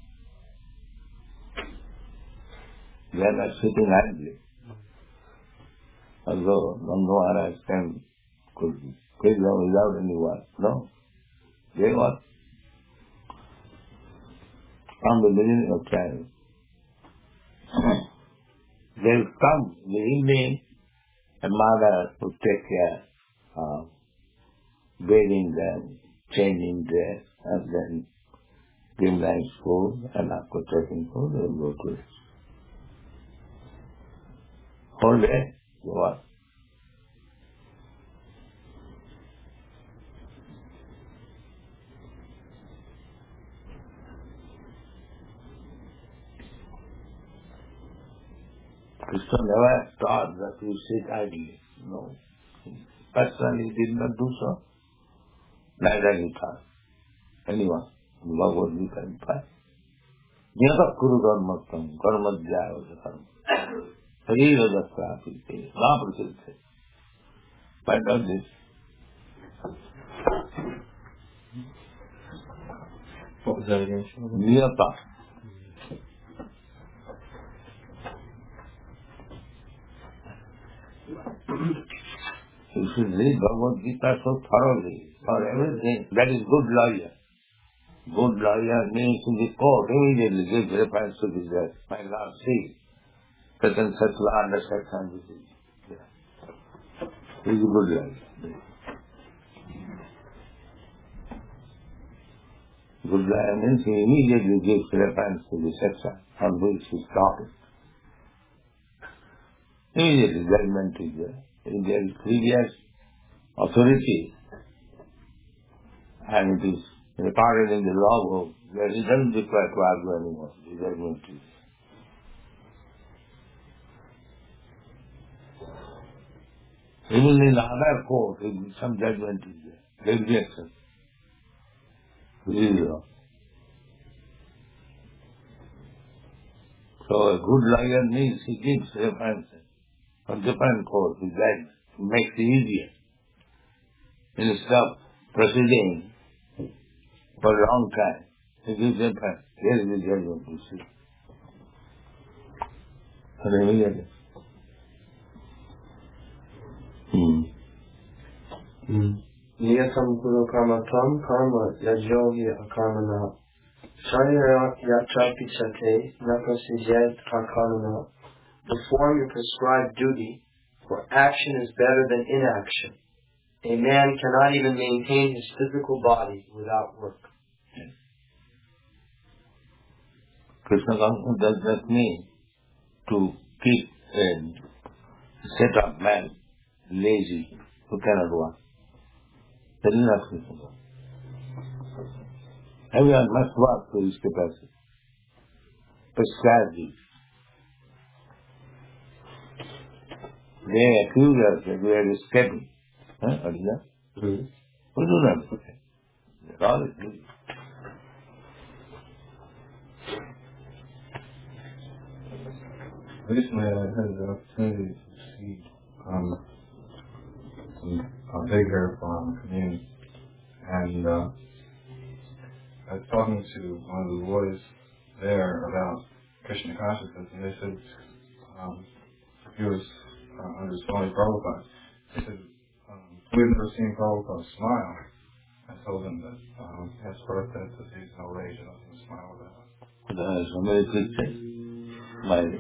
They are not sitting idly. Although Nanda Maharaj can could take them without any work. No. They work from the beginning of time. They will come in the evening and mother would take care of bathing them, changing dress, and then give nice food, and after taking food they will go to rest. Whole day they work. Krishna never taught that you sit idly. No. Personally did not do so. Neither he taught anyone. Bhagavad Gita in fact. Nyata kuru dharmattam, karmadhyaya dharma. Harira dastrapite, naprasiddhe. Find out this. What was that again? Niyata. You should read Bhagavad Gita so thoroughly for everything. That is good lawyer. Good lawyer means in the court immediately gives reference to the judge. My lord, see, such and such law under such and this is. Yeah. He is a good lawyer. Good lawyer means he immediately gives reference to the section on which he is talking. Immediately judgment is there. If there is previous authority and it is recorded in the law book, then he doesn't require to argue anymore. The judgment is there. Even in other court, if some judgment is there, there will be action. Zero. So a good lawyer means he gives references from different courts, his judgment. It makes it easier. Instead of proceeding for a long time, he gives reference. Here is the judgment, you see. Immediately. Hmm. Hmm. Niyatam guru karma tam karma yajogi akarmana. Shayara yachapi chate naprasidyat akarmana. Perform your prescribed duty, for action is better than inaction. A man cannot even maintain his physical body without work. Krishna consciousness does not mean to keep a set of man lazy who cannot work. That is not Krishna consciousness. Everyone must work to his capacity. Prescribed. They accuse us that we are escaping. Huh? What is that? Mm-hmm. We do not escape. They are all escaping. Recently, I had the opportunity to see um, some, a big hair farm community, and uh, I was talking to one of the boys there about Krishna consciousness, and they said um, he was uh, under Swami Prabhupada. They said, um, we've never seen Prabhupada smile. I told them that um, he has birthday disease, no rage, and doesn't smile about it. There are so many pictures. Smiling.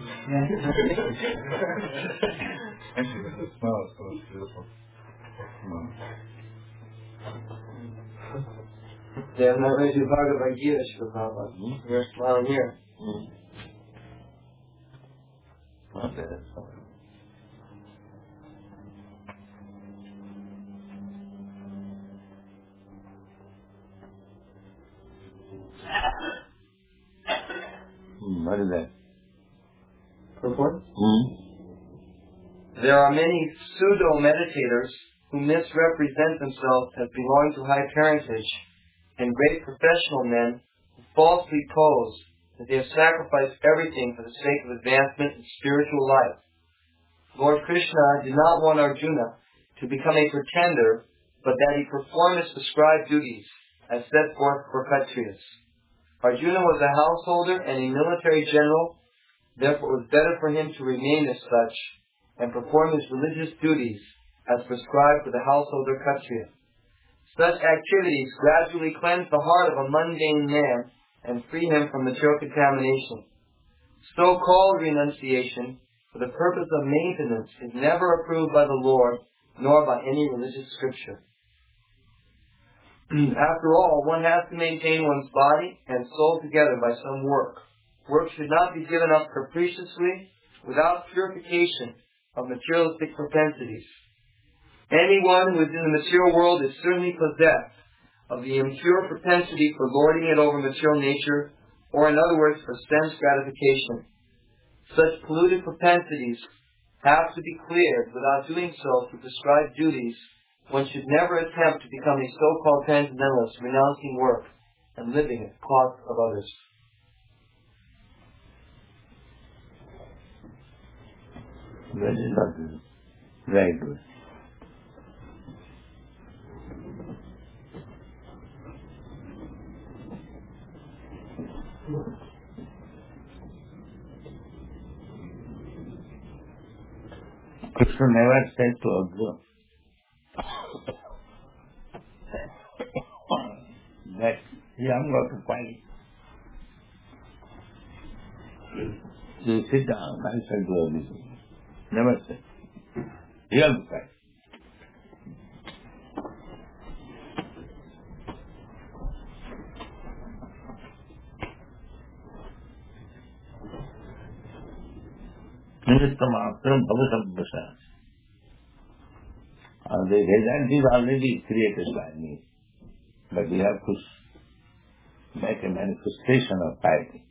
Actually, the smile is so beautiful. Um, They have not read the Bhagavad Gita, Shri Prabhupada. Hmm? We're smiling here. Hmm. Not there. Hmm, what is that? Purport? Hmm? There are many pseudo-meditators who misrepresent themselves as belonging to high parentage, and great professional men who falsely pose that they have sacrificed everything for the sake of advancement in spiritual life. Lord Krishna did not want Arjuna to become a pretender, but that he perform his prescribed duties as set forth for Kshatriyas. Arjuna was a householder and a military general, therefore it was better for him to remain as such and perform his religious duties as prescribed for the householder Kshatriya. Such activities gradually cleanse the heart of a mundane man and free him from material contamination. So-called renunciation for the purpose of maintenance is never approved by the Lord nor by any religious scripture. After all, one has to maintain one's body and soul together by some work. Work should not be given up capriciously without purification of materialistic propensities. Anyone who is in the material world is certainly possessed of the impure propensity for lording it over material nature, or in other words, for sense gratification. Such polluted propensities have to be cleared. Without doing so through prescribed duties, one should never attempt to become a so-called transcendentalist, renouncing work and living at the cost of others. That is not very good. Krishna never said to Arjuna that he am going to fight. You sit down, I shall do everything. Never said. He will fight. Nimittam Atram Bhavasabbasa. Uh, the result is already created by me. But we have to make a manifestation of piety.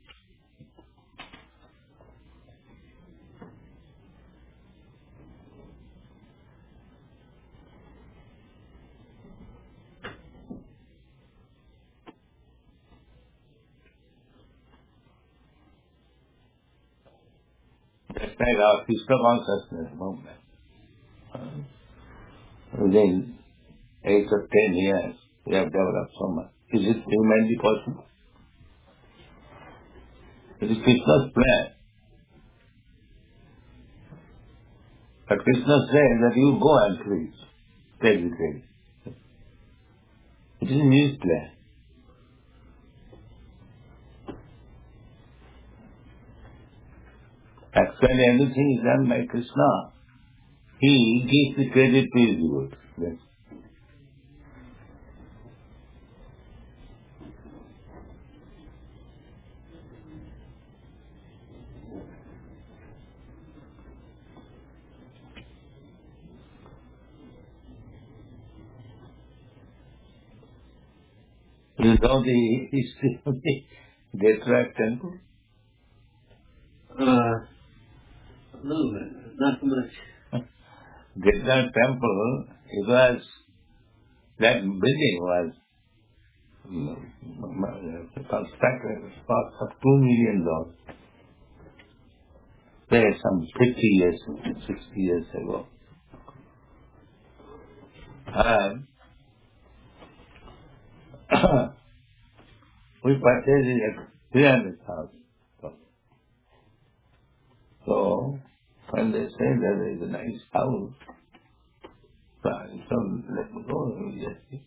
like our Krishna consciousness movement. Uh, within eight or ten years, we have developed so much. Is it humanly possible? It is Krishna's plan. But Krishna says that you go and preach. Take the credit. It is in his plan. Actually, everything is done by Krishna. He gives the credit to his devotees. Yes. You know the history of the Detroit temple? Uh, a little bit, not so much. Detroit temple, it was, that building was constructed cost of two million dollars. There some fifty years, sixty years ago. And we purchased it at three hundred thousand dollars. So, when they say that there is a nice house, so I told them, let me go immediately.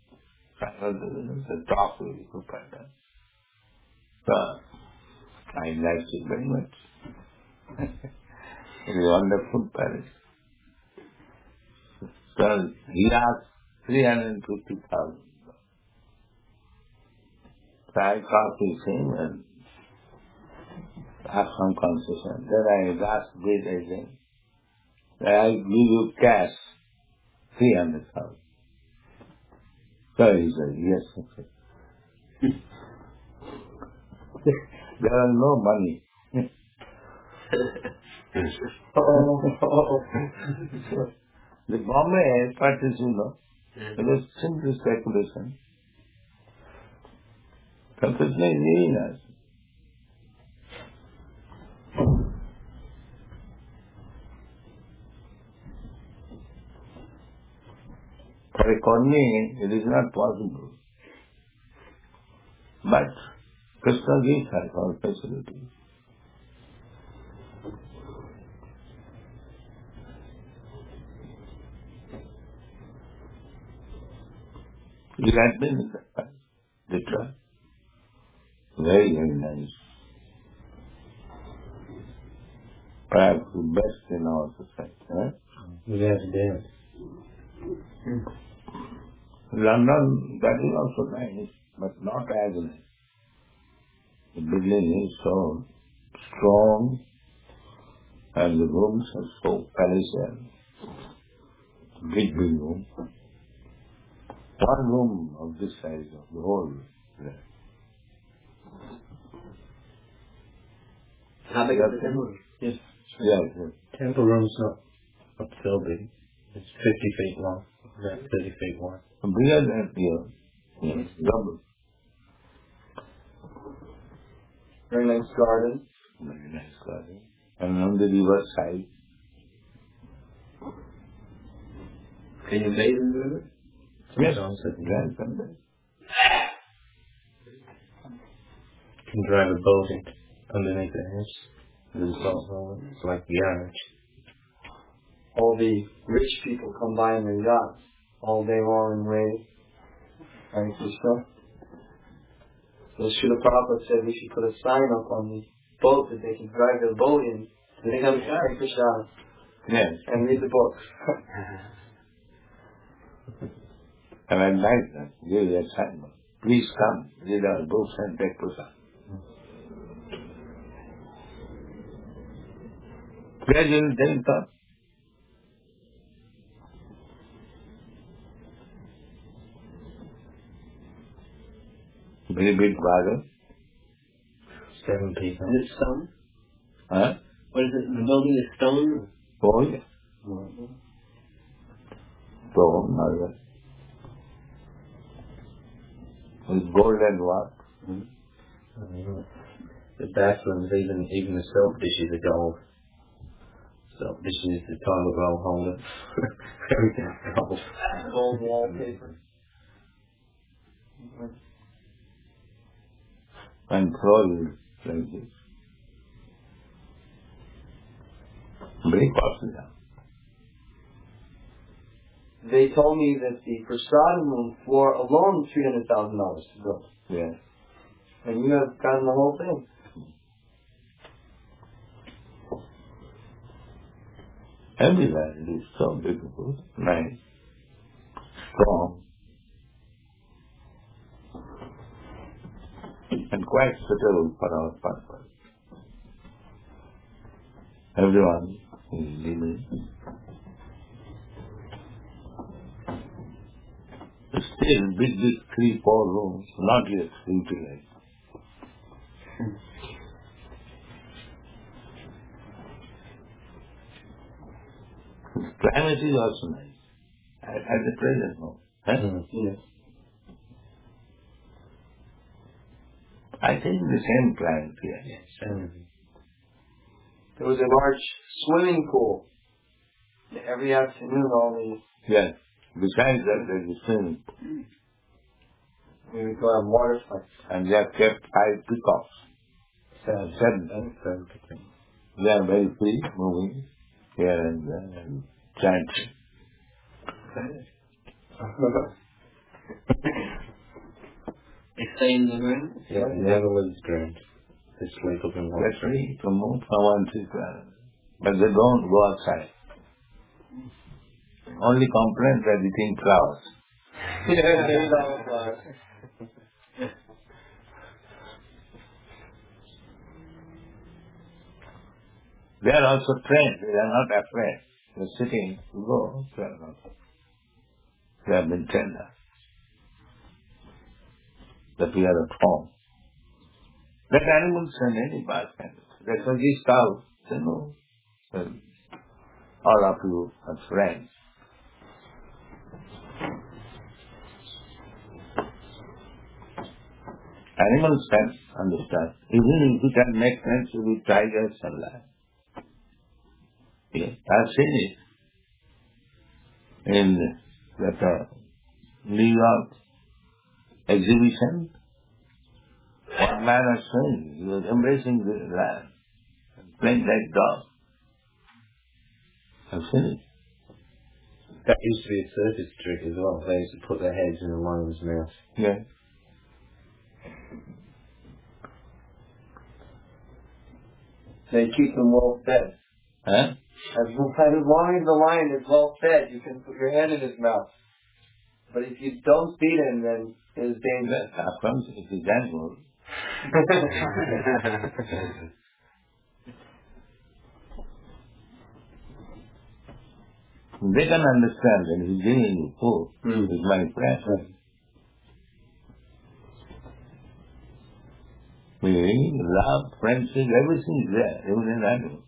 The top will be put by that. So, I liked it very much. It is a wonderful palace. So, he asked three hundred fifty thousand dollars. So I talked with him and asked some concession. Then I asked the agent, I give you cash three hundred thousand dollars. So he said, yes. Okay. There are no money. The Bombay practice, you know, it was simple speculation. Completely meaningless. For economy, it is not possible. But Krishna gives us all facilities. You had been in that place. Detroit. Very, very nice. Perhaps the best in our society. Right? We have to dance. London, that is also nice, but not as nice. The building is so strong and the rooms are so palatial. Big, big room. One room of this size of the whole place. How big is the temple? Yes. Yes, yes. Temple room's not up so big. It's fifty feet long, about thirty feet wide. Bigger than here. Yes, double. Very nice garden. Very nice garden. And on the river side. Can you bathe in the river? Yes, Sometimes it- yes, sometimes. You can drive a boat in underneath the house. There's a salt roller. It's like the garage. All the rich people come by in their yachts all day long and rave. Hare Krishna. So Srila Prabhupada said we should put a sign up on the boat that they can drive their boat in. They come to Hare Krishna Yes. and read the books. And I like that. Give the assignment. Please come, read our books and take prasad. Where you will take them? Very big garden. Seven people. Is it stone? Huh? What is it? The building is stone? Oh, yeah. So, another. With gold and what? Mm-hmm. The bathrooms, even even the soap dishes are gold. So this is the toilet roll holder. Everything else. Gold wallpaper. And throw it like this. Very costly. They told me that the prasadam room floor alone is three hundred thousand dollars to build. Yes. And you have gotten the whole thing. Everywhere it is so beautiful, nice, strong, and quite suitable for our purpose. Everyone is living. Still, big, big three, four rooms, not yet utilized. Climate is also nice. At, at the present moment. Huh? Mm. Yes. I think the same climate here. Yes, same. There was a large swimming pool every afternoon. All the Yes. Besides that, there is swimming pool. we would go have water fights. And they have kept five peacocks. Seven. Seven. Seven. They are very free, moving here and there and chanting. They stay in the room. Yeah, the Netherlands ground. They sleep up in They're water. free to move from one to the other. But they don't go outside. Only complaint that eating flowers. Yeah, they love flowers. They are also trained. They are not afraid. They are sitting to go. They are not. They have been trained that we are at home. That animals and any bad kind. That's why these cows, you know, well, all of you are friends. Animals can understand. Even if you can make friends with tigers and lions. Yes, I've seen it in that uh, New York exhibition. One man was showing, he was embracing the lion, playing like dog. I've seen it. That used to be a circus trick as well. They used to put their heads in a lion's mouth. Yeah. They keep them well fed. Huh? As, as long as the lion is well fed, you can put your hand in his mouth. But if you don't feed him, then it's dangerous. How comes if he's animal? They can understand that he's giving you food. Mm. He's my friend. Meaning, love, friendship, everything is there, even in animals.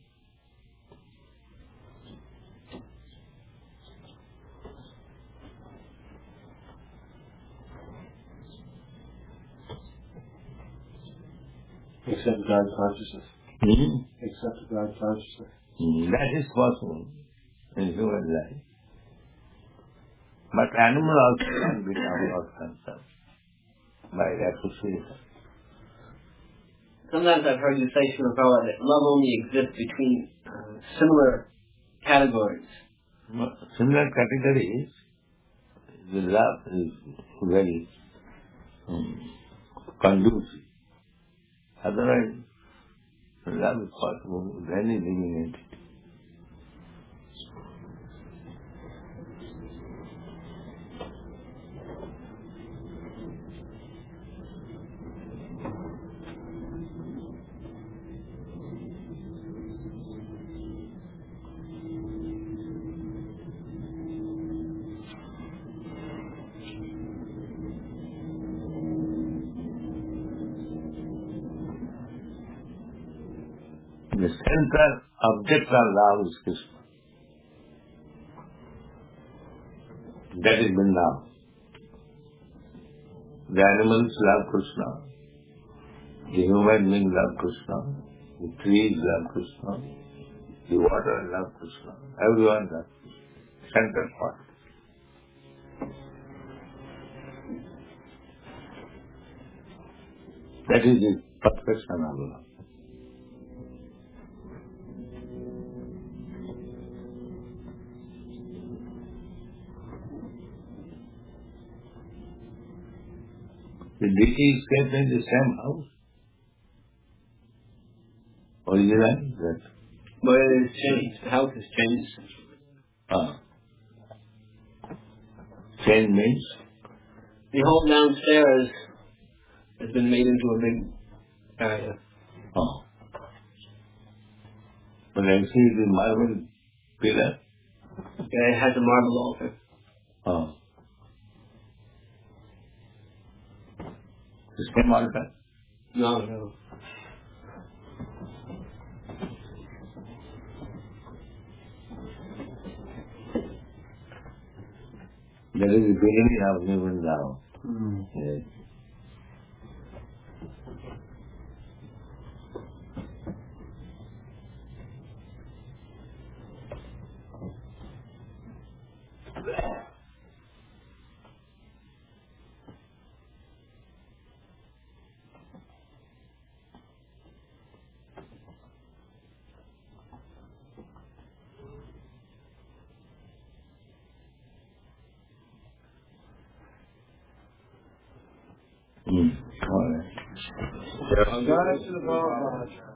Except God consciousness. Hmm? Except God consciousness. Mm, that is possible in human life. But animal also can become our concern by association. Sometimes I've heard you say, Srila Prabhupada, that love only exists between uh, similar categories. Similar categories, the love is very um, conducive. Otherwise, love is possible with any living entity. The central object of love is Krishna. That is Vrindavan. The animals love Krishna. The human beings love Krishna. The trees love Krishna. The water loves Krishna. Everyone loves Krishna. Center part. That is the perfection of love. The deity is kept in the same house. Originally, that. But it has changed. The house has changed. Ah. Change means? The home downstairs has been made into a big area. Oh. But I see the marble pillar. Yeah, it has a marble altar. Oh. The same altar? No, no. That is the beginning of New Vrindavan. Mm. Yes. Mm. All right. Jai Shri Prabhupada.